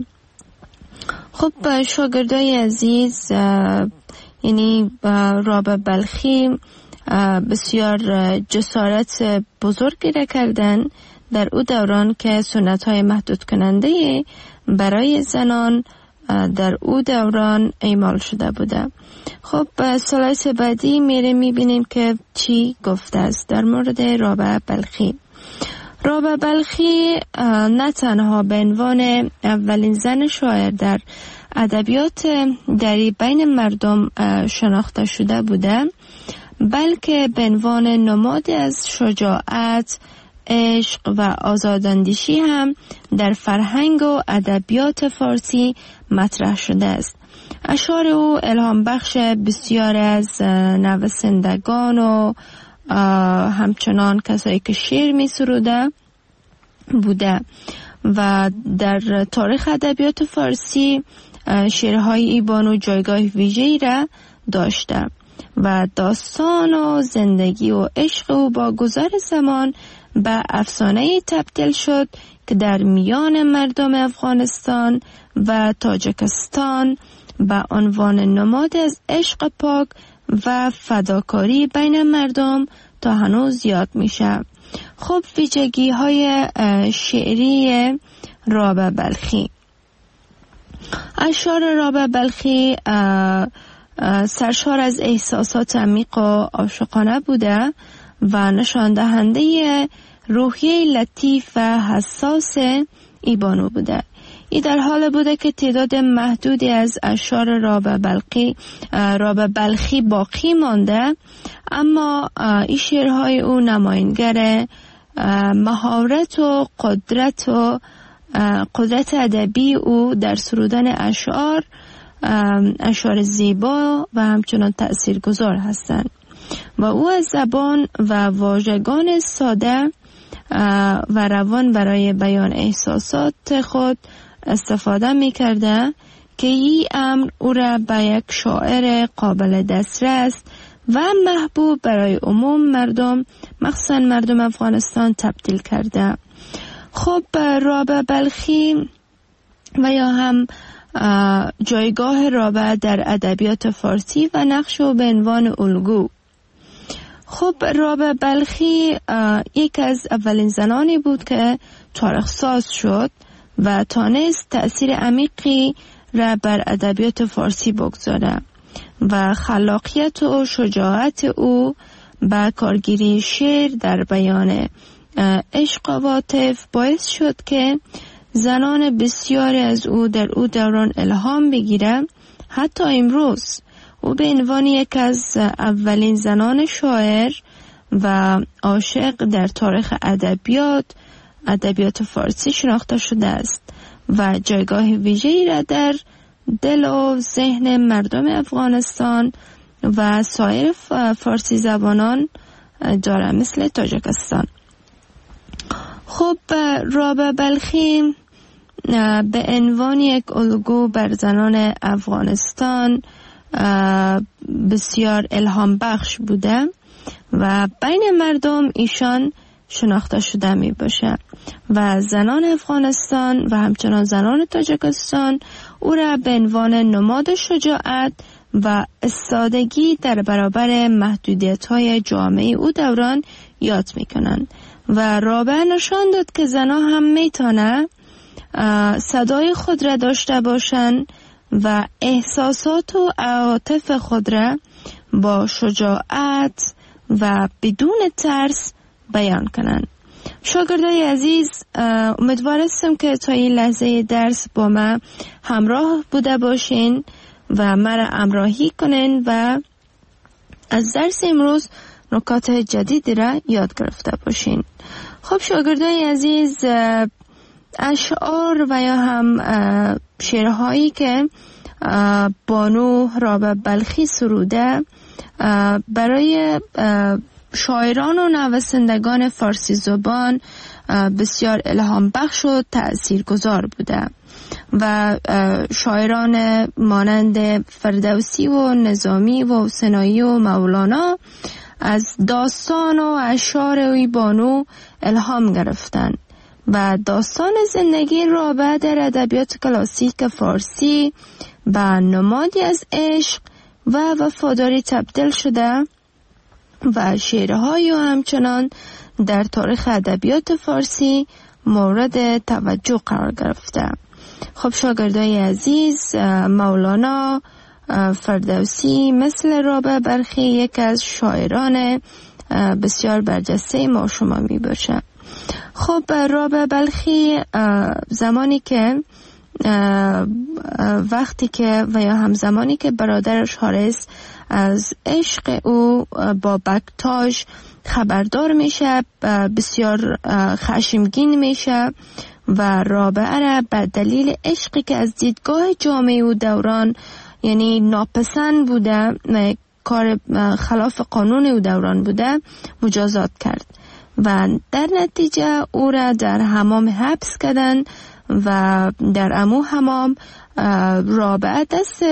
خب شاگردای عزیز، یعنی رابعه بلخی بسیار جسارت بزرگی را کردن در او دوران که سنت های محدود کننده برای زنان در او دوران اعمال شده بوده. خب سلایس بعدی میبینیم که چی گفته است در مورد رابعه بلخی. رابعه بلخی نه تنها به عنوان اولین زن شاعر در ادبیات دری بین مردم شناخته شده بوده، بلکه به عنوان نمادی از شجاعت، عشق و آزاداندیشی هم در فرهنگ و ادبیات فارسی مطرح شده است. اشعار او الهام بخش بسیار از نویسندگان و همچنان کسایی که شعر می سروده بوده و در تاریخ ادبیات فارسی شعرهای ای بانو جایگاه ویژه‌ای را داشته و داستان و زندگی و عشق او با گذر زمان به افسانه‌ای تبدیل شد که در میان مردم افغانستان و تاجیکستان به عنوان نماد از عشق پاک و فداکاری بین مردم تا هنوز یاد میشه. خب ویژگی های شعری رابعه بلخی. اشعار رابعه بلخی سرشار از احساسات عمیق و عاشقانه بوده و نشان دهنده روحیه لطیف و حساس ای بانو بوده. ای در حال بوده که تعداد محدودی از اشعار رابعه بلخی باقی مانده، اما این شعرهای او نمایانگر مهارت و قدرت ادبی او در سرودن اشعار زیبا و همچنان تأثیرگذار هستند و او از زبان و واژگان ساده و روان برای بیان احساسات خود استفاده می‌کرده که این امر او را به یک شاعر قابل دسترس و محبوب برای عموم مردم، مخصوصا مردم افغانستان، تبدیل کرده. خب رابعه بلخی و یا هم جایگاه رابعه در ادبیات فارسی و نقش او به عنوان الگو. خب رابعه بلخی یک از اولین زنانی بود که تاریخ ساز شد و تانست تأثیر عمیقی را بر ادبیات فارسی بگذاره و خلاقیت و شجاعت او با کارگیری شعر در بیان عشق و عاطفه باعث شد که زنان بسیاری از او در او دوران الهام بگیره. حتی امروز او به عنوان یک از اولین زنان شاعر و عاشق در تاریخ ادبیات فارسی شناخته شده است و جایگاه ویژه‌ای را در دل و ذهن مردم افغانستان و سایر فارسی زبانان داره، مثل تاجیکستان. خب رابعه بلخی به عنوان یک الگو بر زنان افغانستان بسیار الهام بخش بوده و بین مردم ایشان شناخته شده می باشه و زنان افغانستان و همچنان زنان تاجیکستان او را به عنوان نماد شجاعت و استادگی در برابر محدودیت‌های جامعه او دوران یاد می‌کنند و رابعه نشان داد که زنان هم میتونه صدای خود را داشته باشند و احساسات و عواطف خود را با شجاعت و بدون ترس بیان کنند. شاگردای عزیز، امیدوار هستم که تا این لحظه درس با ما همراه بوده باشین و مرا همراهی کنین و از درس امروز نکات جدیدی را یاد گرفته باشین. خب شاگردای عزیز، اشعار و یا هم شعرهایی که بانو رابعه بلخی سروده برای شاعران و نویسندگان فارسی زبان بسیار الهام بخش و تأثیر گذار بوده و شاعران مانند فردوسی و نظامی و سنایی و مولانا از داستان و اشعار اوی بانو الهام گرفتن و داستان زندگی رابعه در ادبیات کلاسیک فارسی به نمادی از عشق و وفاداری تبدیل شده و شعرهای او همچنان در تاریخ ادبیات فارسی مورد توجه قرار گرفته. خب شاگردای عزیز، مولانا، فردوسی مثل رابعه بلخی یک از شاعران بسیار برجسته ما شما می باشه. خب رابعه بلخی زمانی که وقتی که و یا همزمانی که برادرش حارث از عشق او با بکتاژ خبردار میشه بسیار خشمگین میشه و رابعه را به دلیل عشقی که از دیدگاه جامعه و دوران یعنی ناپسند بوده، کار خلاف قانون او دوران بوده، مجازات کرد و در نتیجه او را در حمام حبس کردن و در امو حمام رابعه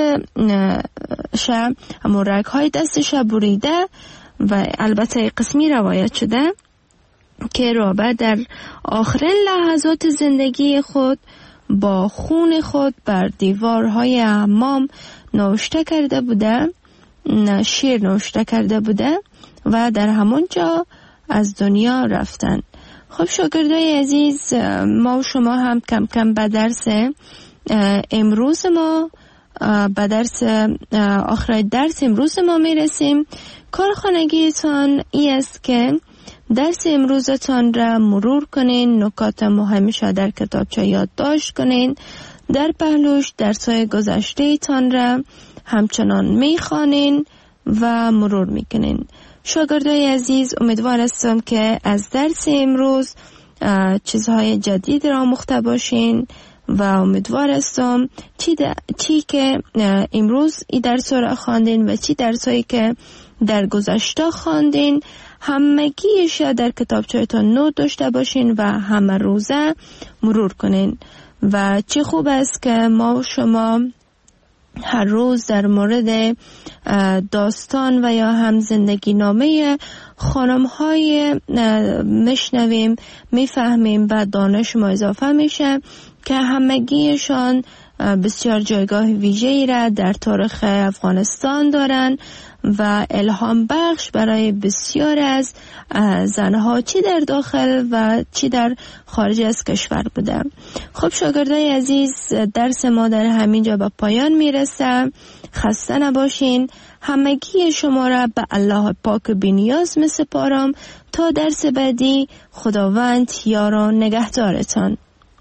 همون رگ‌های دستش بریده و البته قسمی روایت شده که رابعه در آخرین لحظات زندگی خود با خون خود بر دیوارهای حمام نوشته کرده بوده، شعر نوشته کرده بوده و در همون جا از دنیا رفتن. خب شاگردای عزیز، ما و شما هم کم کم به درس امروز ما به درس آخر درس امروز ما میرسیم. کارخانگیتان ای است که درس امروزتان را مرور کنین، نکات مهمش را در کتابچه یادداشت کنین، در پهلوش درس‌های گذشته تان را همچنان میخوانین و مرور میکنین. شاگردای عزیز، امیدوار هستم که از درس امروز چیزهای جدید را آموخته باشین و امیدوار هستم چی که امروز این درس را خواندین و چی درسایی که در گذشته خواندین همگیش در کتابچه‌تان نوت داشته باشین و همه روزه مرور کنین. و چه خوب است که ما و شما هر روز در مورد داستان و یا هم زندگی نامه خانم‌های میشنویم، میفهمیم و دانش ما اضافه میشه که همگیشان بسیار جایگاه ویژه‌ای را در تاریخ افغانستان دارن و الهام بخش برای بسیار از زنها چی در داخل و چی در خارج از کشور بوده. خب شاگردای عزیز، درس ما در همین جا به پایان میرسه. خسته نباشین. همگی شما را به الله پاک بی‌نیاز میسپارم تا درس بعدی. خداوند یار و نگهدارتان.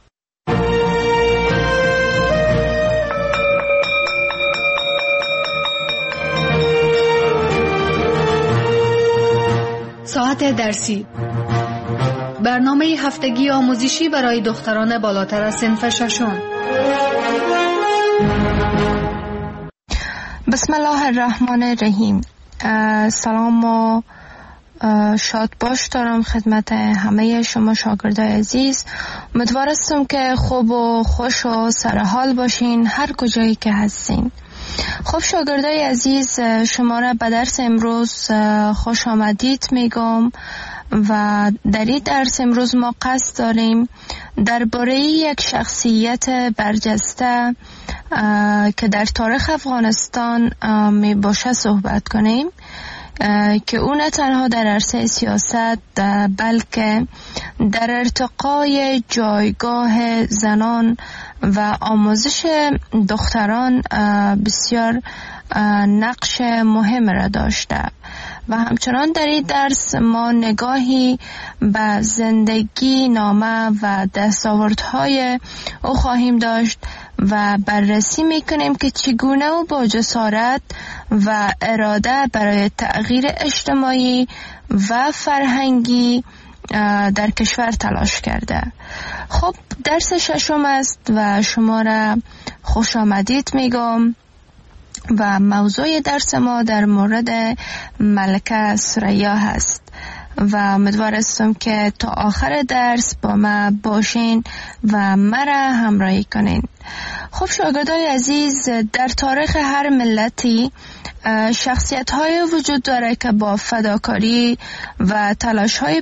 ساعت درسی، برنامه هفتگی آموزشی برای دختران بالاتر از صنف ششم. بسم الله الرحمن الرحیم. سلام و شاد باش دارم خدمت همه شما شاگردای عزیز. امیدوار هستم که خوب و خوش و سرحال باشین هر کجایی که هستین. خب شاگردای عزیز، شما را به درس امروز خوش آمدید میگم و در این درس امروز ما قصد داریم درباره یک شخصیت برجسته که در تاریخ افغانستان می باشه صحبت کنیم که او نه تنها در عرصه سیاست بلکه در ارتقای جایگاه زنان و آموزش دختران بسیار نقش مهم را داشته و همچنان در این درس ما نگاهی به زندگی نامه و دستاوردهای او خواهیم داشت و بررسی میکنیم که چگونه او با جسارت و اراده برای تغییر اجتماعی و فرهنگی در کشور تلاش کرده. خب درس ششم است و شما را خوش آمدید میگم و موضوع درس ما در مورد ملکه ثریا هست و امیدوار هستم که تا آخر درس با ما باشین و مرا همراهی کنین. خب شاگردای عزیز، در تاریخ هر ملتی شخصیت های وجود داره که با فداکاری و تلاش های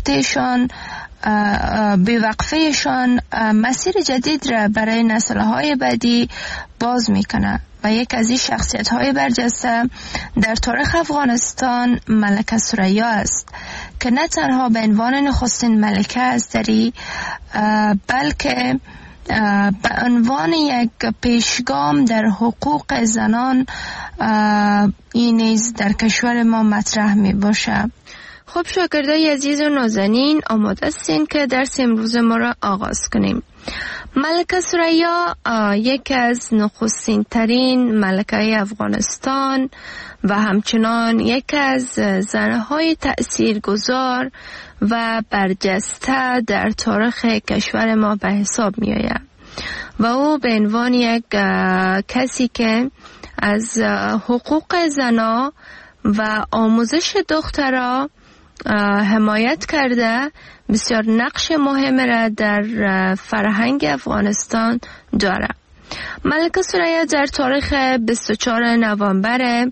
بیوقفهشان مسیر جدید را برای نسل های بعدی باز میکنه و یک از این شخصیت های برجسته در تاریخ افغانستان ملکه ثریا است که نه تنها به عنوان نخستین ملکه ازدری بلکه به عنوان یک پیشگام در حقوق زنان این نیز در کشور ما مطرح می باشه. خب شاگردای عزیز و نازنین، آماده هستین که درس امروز ما را آغاز کنیم. ملکه ثریا یکی از نخستین ترین ملکه افغانستان و همچنان یکی از زنهای تأثیرگذار و برجسته در تاریخ کشور ما به حساب می آید و او به عنوان یک کسی که از حقوق زنا و آموزش دخترها حمایت کرده بسیار نقش مهم را در فرهنگ افغانستان داره. ملکه ثریا در تاریخ 24 نوامبر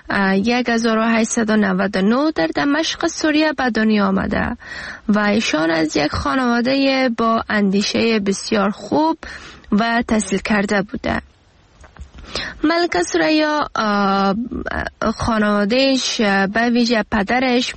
1899 در دمشق سوریه به دنیا آمده و ایشان از یک خانواده با اندیشه بسیار خوب و تحصیل کرده بوده. ملکه ثریا خانوادهش به ویژه پدرش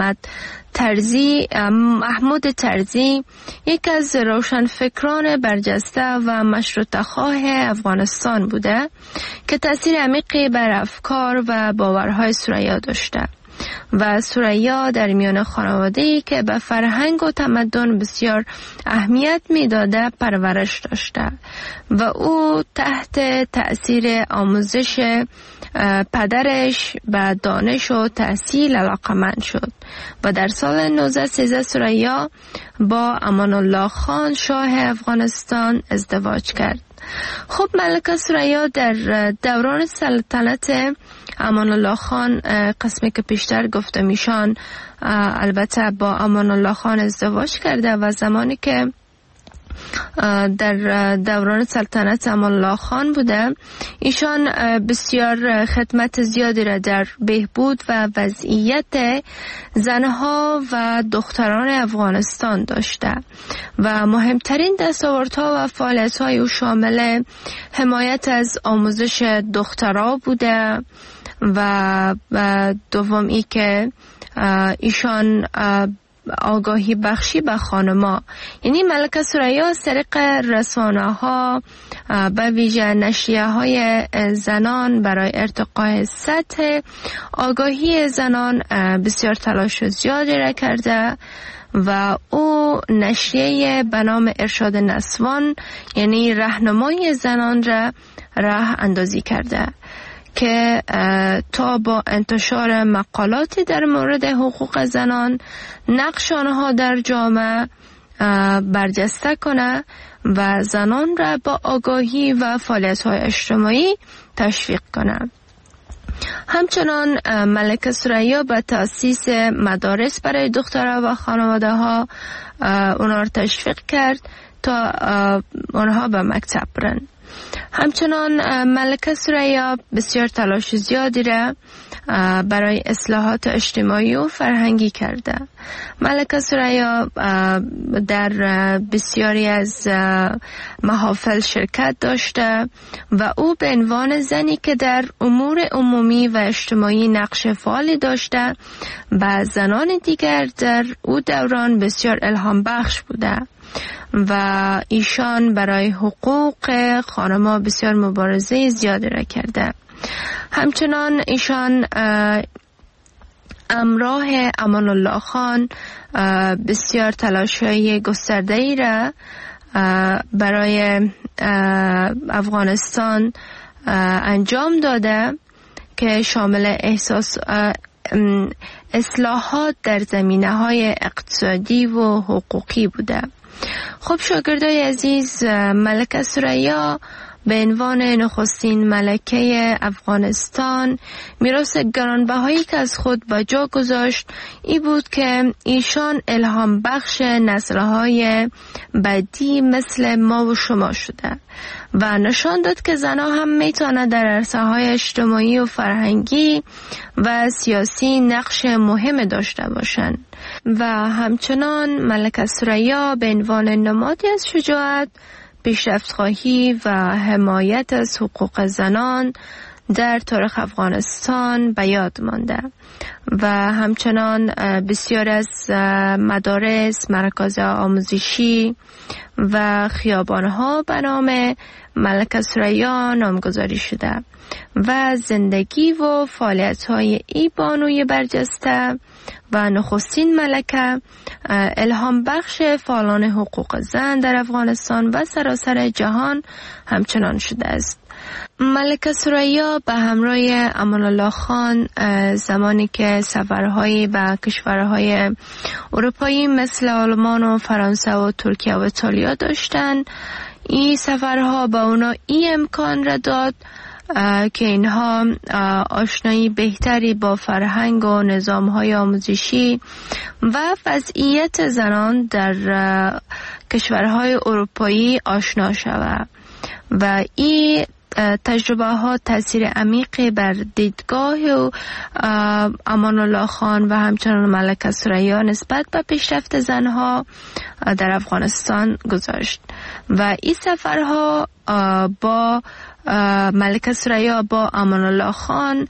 محمود ترزی یک از روشنفکران برجسته و مشروطه‌خواه افغانستان بوده که تأثیر عمیقی بر افکار و باورهای ثریا داشته و ثریا در میان خانواده‌ای که به فرهنگ و تمدن بسیار اهمیت میداده پرورش داشته و او تحت تأثیر آموزش پدرش به دانش و تحصیل علاقمند شد و در سال 1913 ثریا با امان الله خان شاه افغانستان ازدواج کرد. خب ملکه ثریا در دوران سلطنت امان الله خان، قسمی که پیشتر گفته میشان البته با امان الله خان ازدواج کرده و زمانی که در دوران سلطنت امان الله خان بوده ایشان بسیار خدمت زیادی را در بهبود و وضعیت زنها و دختران افغانستان داشته و مهمترین دستاوردها و فعالیت‌های او شامل حمایت از آموزش دخترها بوده و دومی که ایشان آگاهی بخشی به خانما، یعنی ملکه ثریا از طریق رسانه ها به ویژه نشریه های زنان برای ارتقاء سطح آگاهی زنان بسیار تلاش زیادی را کرده و او نشریه به نام ارشاد نسوان یعنی راهنمای زنان را راه اندازی کرده که تا با انتشار مقالاتی در مورد حقوق زنان نقش آنها در جامعه برجسته کنه و زنان را با آگاهی و فعالیت‌های اجتماعی تشویق کنه. همچنان ملکه ثریا به تأسیس مدارس برای دخترها و خانواده ها اونها را تشویق کرد تا آنها به مکتب برند. همچنان ملکه ثریا بسیار تلاش زیادی را برای اصلاحات اجتماعی و فرهنگی کرده. ملکه ثریا در بسیاری از محافل شرکت داشته و او به عنوان زنی که در امور عمومی و اجتماعی نقش فعالی داشته و زنان دیگر در او دوران بسیار الهام بخش بوده و ایشان برای حقوق خانم‌ها بسیار مبارزه زیادی را کرده. همچنان ایشان همراه امان الله خان بسیار تلاش‌های گسترده‌ای را برای افغانستان انجام داده که شامل اصلاحات در زمینه‌های اقتصادی و حقوقی بوده. خب شاگردای عزیز، ملکه ثریا به عنوان نخستین ملکه افغانستان میراث گرانبهایی که از خود به جا گذاشت ای بود که ایشان الهام بخش نسل‌های بعدی مثل ما و شما شده و نشان داد که زنها هم میتونه در عرصه‌های اجتماعی و فرهنگی و سیاسی نقش مهم داشته باشند و همچنان ملکه ثریا به عنوان نمادی از شجاعت، پیشرفت‌خواهی و حمایت از حقوق زنان در تاریخ افغانستان به یاد مانده و همچنان بسیار از مدارس، مراکز آموزشی و خیابان‌ها به نام ملکه ثریا نامگذاری شده و زندگی و فعالیت‌های ای بانوی برجسته و نخستین ملکه الهام بخش فعالان حقوق زن در افغانستان و سراسر جهان همچنان شده است. ملکه ثریا به همراه امان الله خان زمانی که سفرهایی به کشورهای اروپایی مثل آلمان و فرانسه و ترکیه و ایتالیا داشتند، این سفرها به اونا این امکان را داد که اینها آشنایی بهتری با فرهنگ و نظام‌های آموزشی و وضعیت زنان در کشورهای اروپایی آشنا شود و این تجربه ها تاثیر عمیقی بر دیدگاه و امان الله خان و همچنان ملکه ثریا نسبت به پیشرفت زنها در افغانستان گذاشت و این سفرها با ملکه ثریا با امان الله خان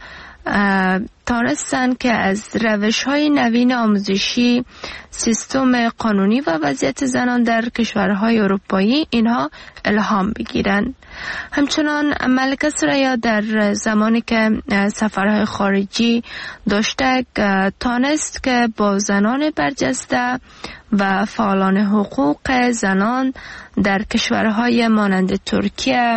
تانستند که از روش‌های نوین آموزشی، سیستم قانونی و وضعیت زنان در کشورهای اروپایی اینها الهام بگیرند. همچنان ملکه ثریا در زمانی که سفرهای خارجی داشته تانست که با زنان برجسته و فعالان حقوق زنان در کشورهای مانند ترکیه،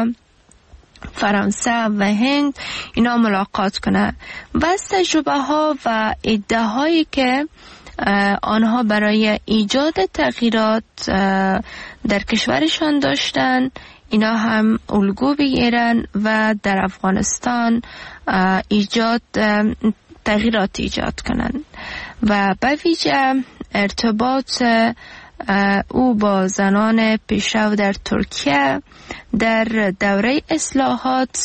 فرانسه و هند اینا ملاقات کنه و از تجربه ها و ایده هایی که آنها برای ایجاد تغییرات در کشورشان داشتن اینا هم الگو بگیرن و در افغانستان تغییرات ایجاد کنن و به ویژه ارتباط او با زنان پیشرو در ترکیه در دوره اصلاحات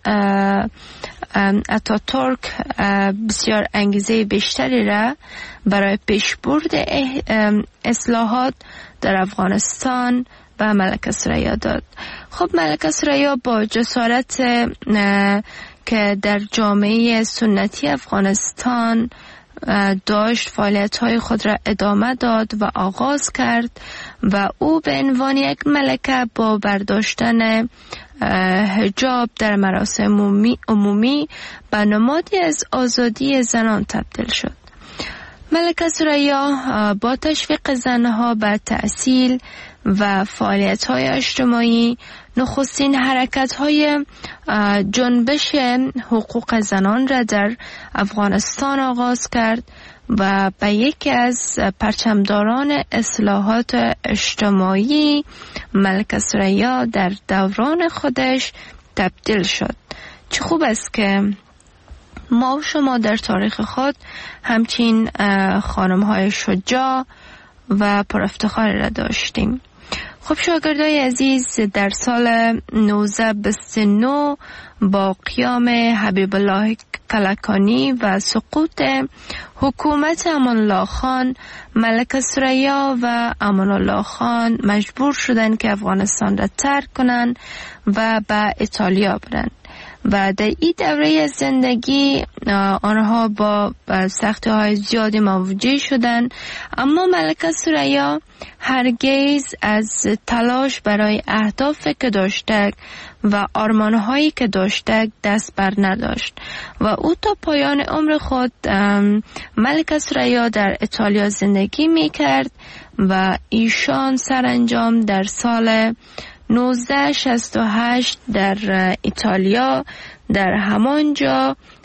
اتاتورک بسیار انگیزه بیشتری را برای پیشبرد اصلاحات در افغانستان به ملکه ثریا داد. خب ملکه ثریا با جسارت که در جامعه سنتی افغانستان داشت فعالیت‌های خود را ادامه داد و آغاز کرد و او به عنوان یک ملکه با برداشتن حجاب در مراسم عمومی به نمادی از آزادی زنان تبدیل شد. ملکه ثریا با تشویق زنها به تحصیل و فعالیت‌های اجتماعی نخستین حرکت‌های جنبش حقوق زنان را در افغانستان آغاز کرد و به یکی از پرچمداران اصلاحات اجتماعی ملکه ثریا در دوران خودش تبدیل شد. چه خوب است که ما و شما در تاریخ خود همچین خانم‌های شجاع و پرافتخاری را داشتیم. خب شاگردای عزیز، در سال 1929 با قیام حبیب الله کلکانی و سقوط حکومت امان الله خان، ملکه ثریا و امان الله خان مجبور شدند که افغانستان را ترک کنند و به ایتالیا برند و در این دوره زندگی آنها با سختی‌های زیادی مواجه شدند، اما ملکه ثریا هرگز از تلاش برای اهدافی که داشته و آرمان‌هایی که داشته دست بر نداشت و او تا پایان عمر خود ملکه ثریا در ایتالیا زندگی می‌کرد و ایشان سرانجام در سال 1968 در ایتالیا در همانجا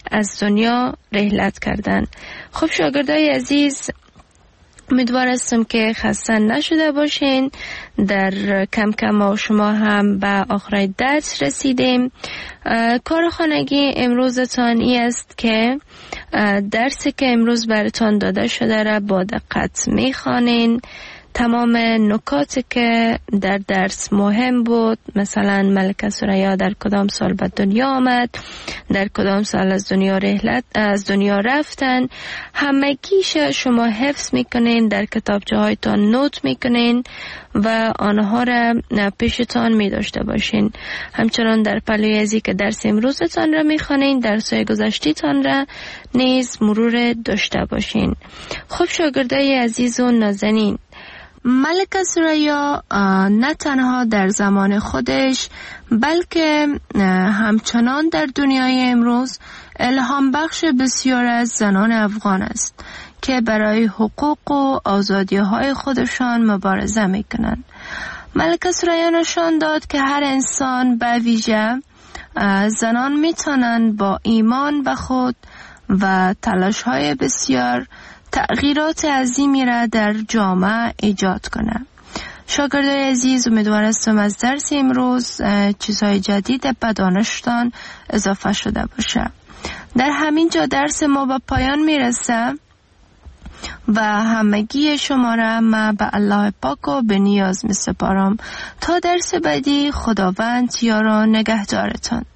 از دنیا رحلت کردند. خب شاگردای عزیز، امیدوار هستم که خسته نشده باشین. در کم کم ما شما هم به آخر درس رسیدیم. کار خانگی امروزتان ای است که درسی که امروز براتان داده شده را با دقت میخوانین. تمام نکاتی که در درس مهم بود، مثلا ملکه ثریا در کدام سال به دنیا آمد، در کدام سال از دنیا رفتن، همگیش شما حفظ میکنین، در کتابچه هایتان نوت میکنین و آنها را پیشتان میداشته باشین. همچنان در پلوی ازی که درس امروزتان را میخوانین، درسای گذشتیتان را نیز مرور داشته باشین. خب شاگردای عزیز و نازنین، ملکه ثریا نه تنها در زمان خودش بلکه همچنان در دنیای امروز الهام بخش بسیار از زنان افغان است که برای حقوق و آزادی های خودشان مبارزه میکنند. ملکه ثریا نشان داد که هر انسان به ویژه زنان میتونند با ایمان به خود و تلاش های بسیار تغییرات عظیمی را در جامعه ایجاد کنه. شاگردای عزیز، امیدوار هستم از درس امروز چیزهای جدید به دانشتان اضافه شده باشه. در همین جا درس ما به پایان میرسه و همگی شما را ما به الله پاک و به نیاز میسپارم. تا درس بعدی، خداوند یار و نگهدارتان.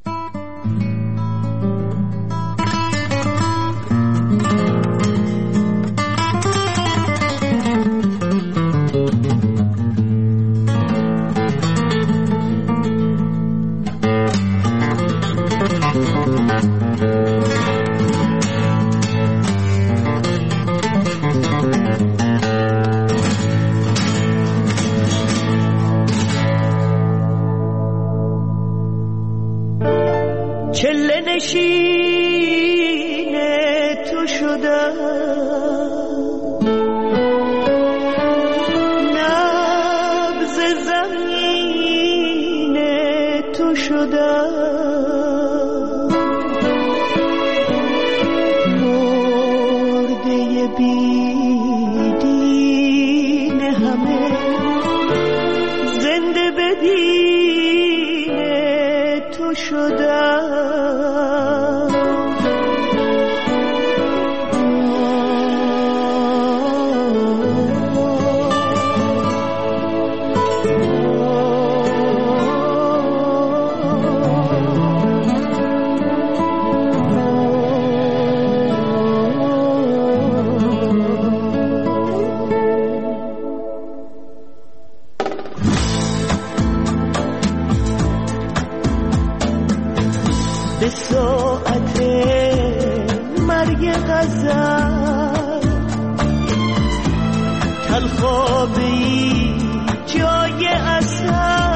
چله نشین تو شدم، نبض زمین تو شدم، مرده بیدین همه زنده بدین تو شدم. به ساعت مرگ غزل تلخابی جای اصل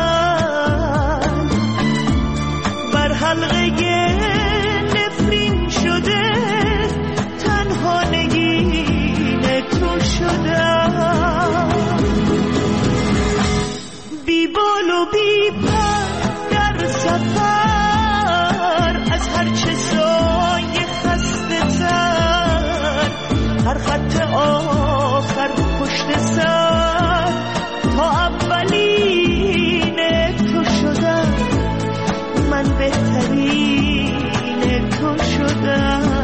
بر حلقه نفرین شده، تنها نگین تو شدم. بی بال و بی پر در سفر، هرچه سایه خسته تر، هر خط آخر پشت سر، تا اولین تو شدم، من بهترین تو شدم.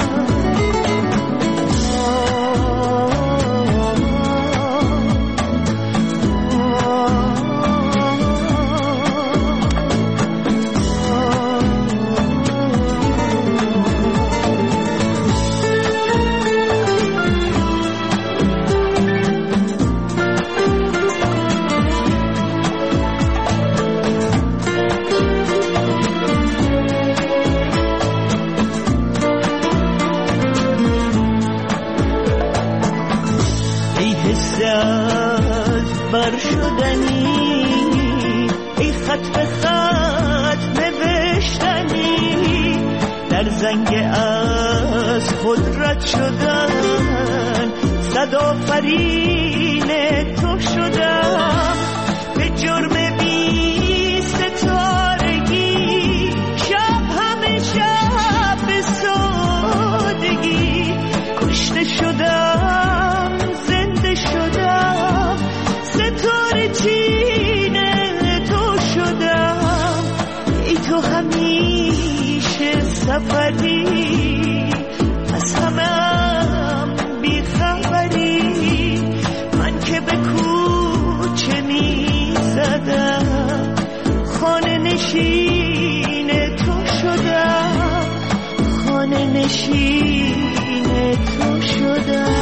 بر شدنی، ای خط به خط نوشتنی، در زنگ از خود رد شدن، صدا فرین تو شدم. به جرم بی ستارگی، شب همه شب به تو همیشه سفری، از همه بیخبری. من که به کوچه می زدم، خانه نشین تو شدم، خانه نشین تو شدم.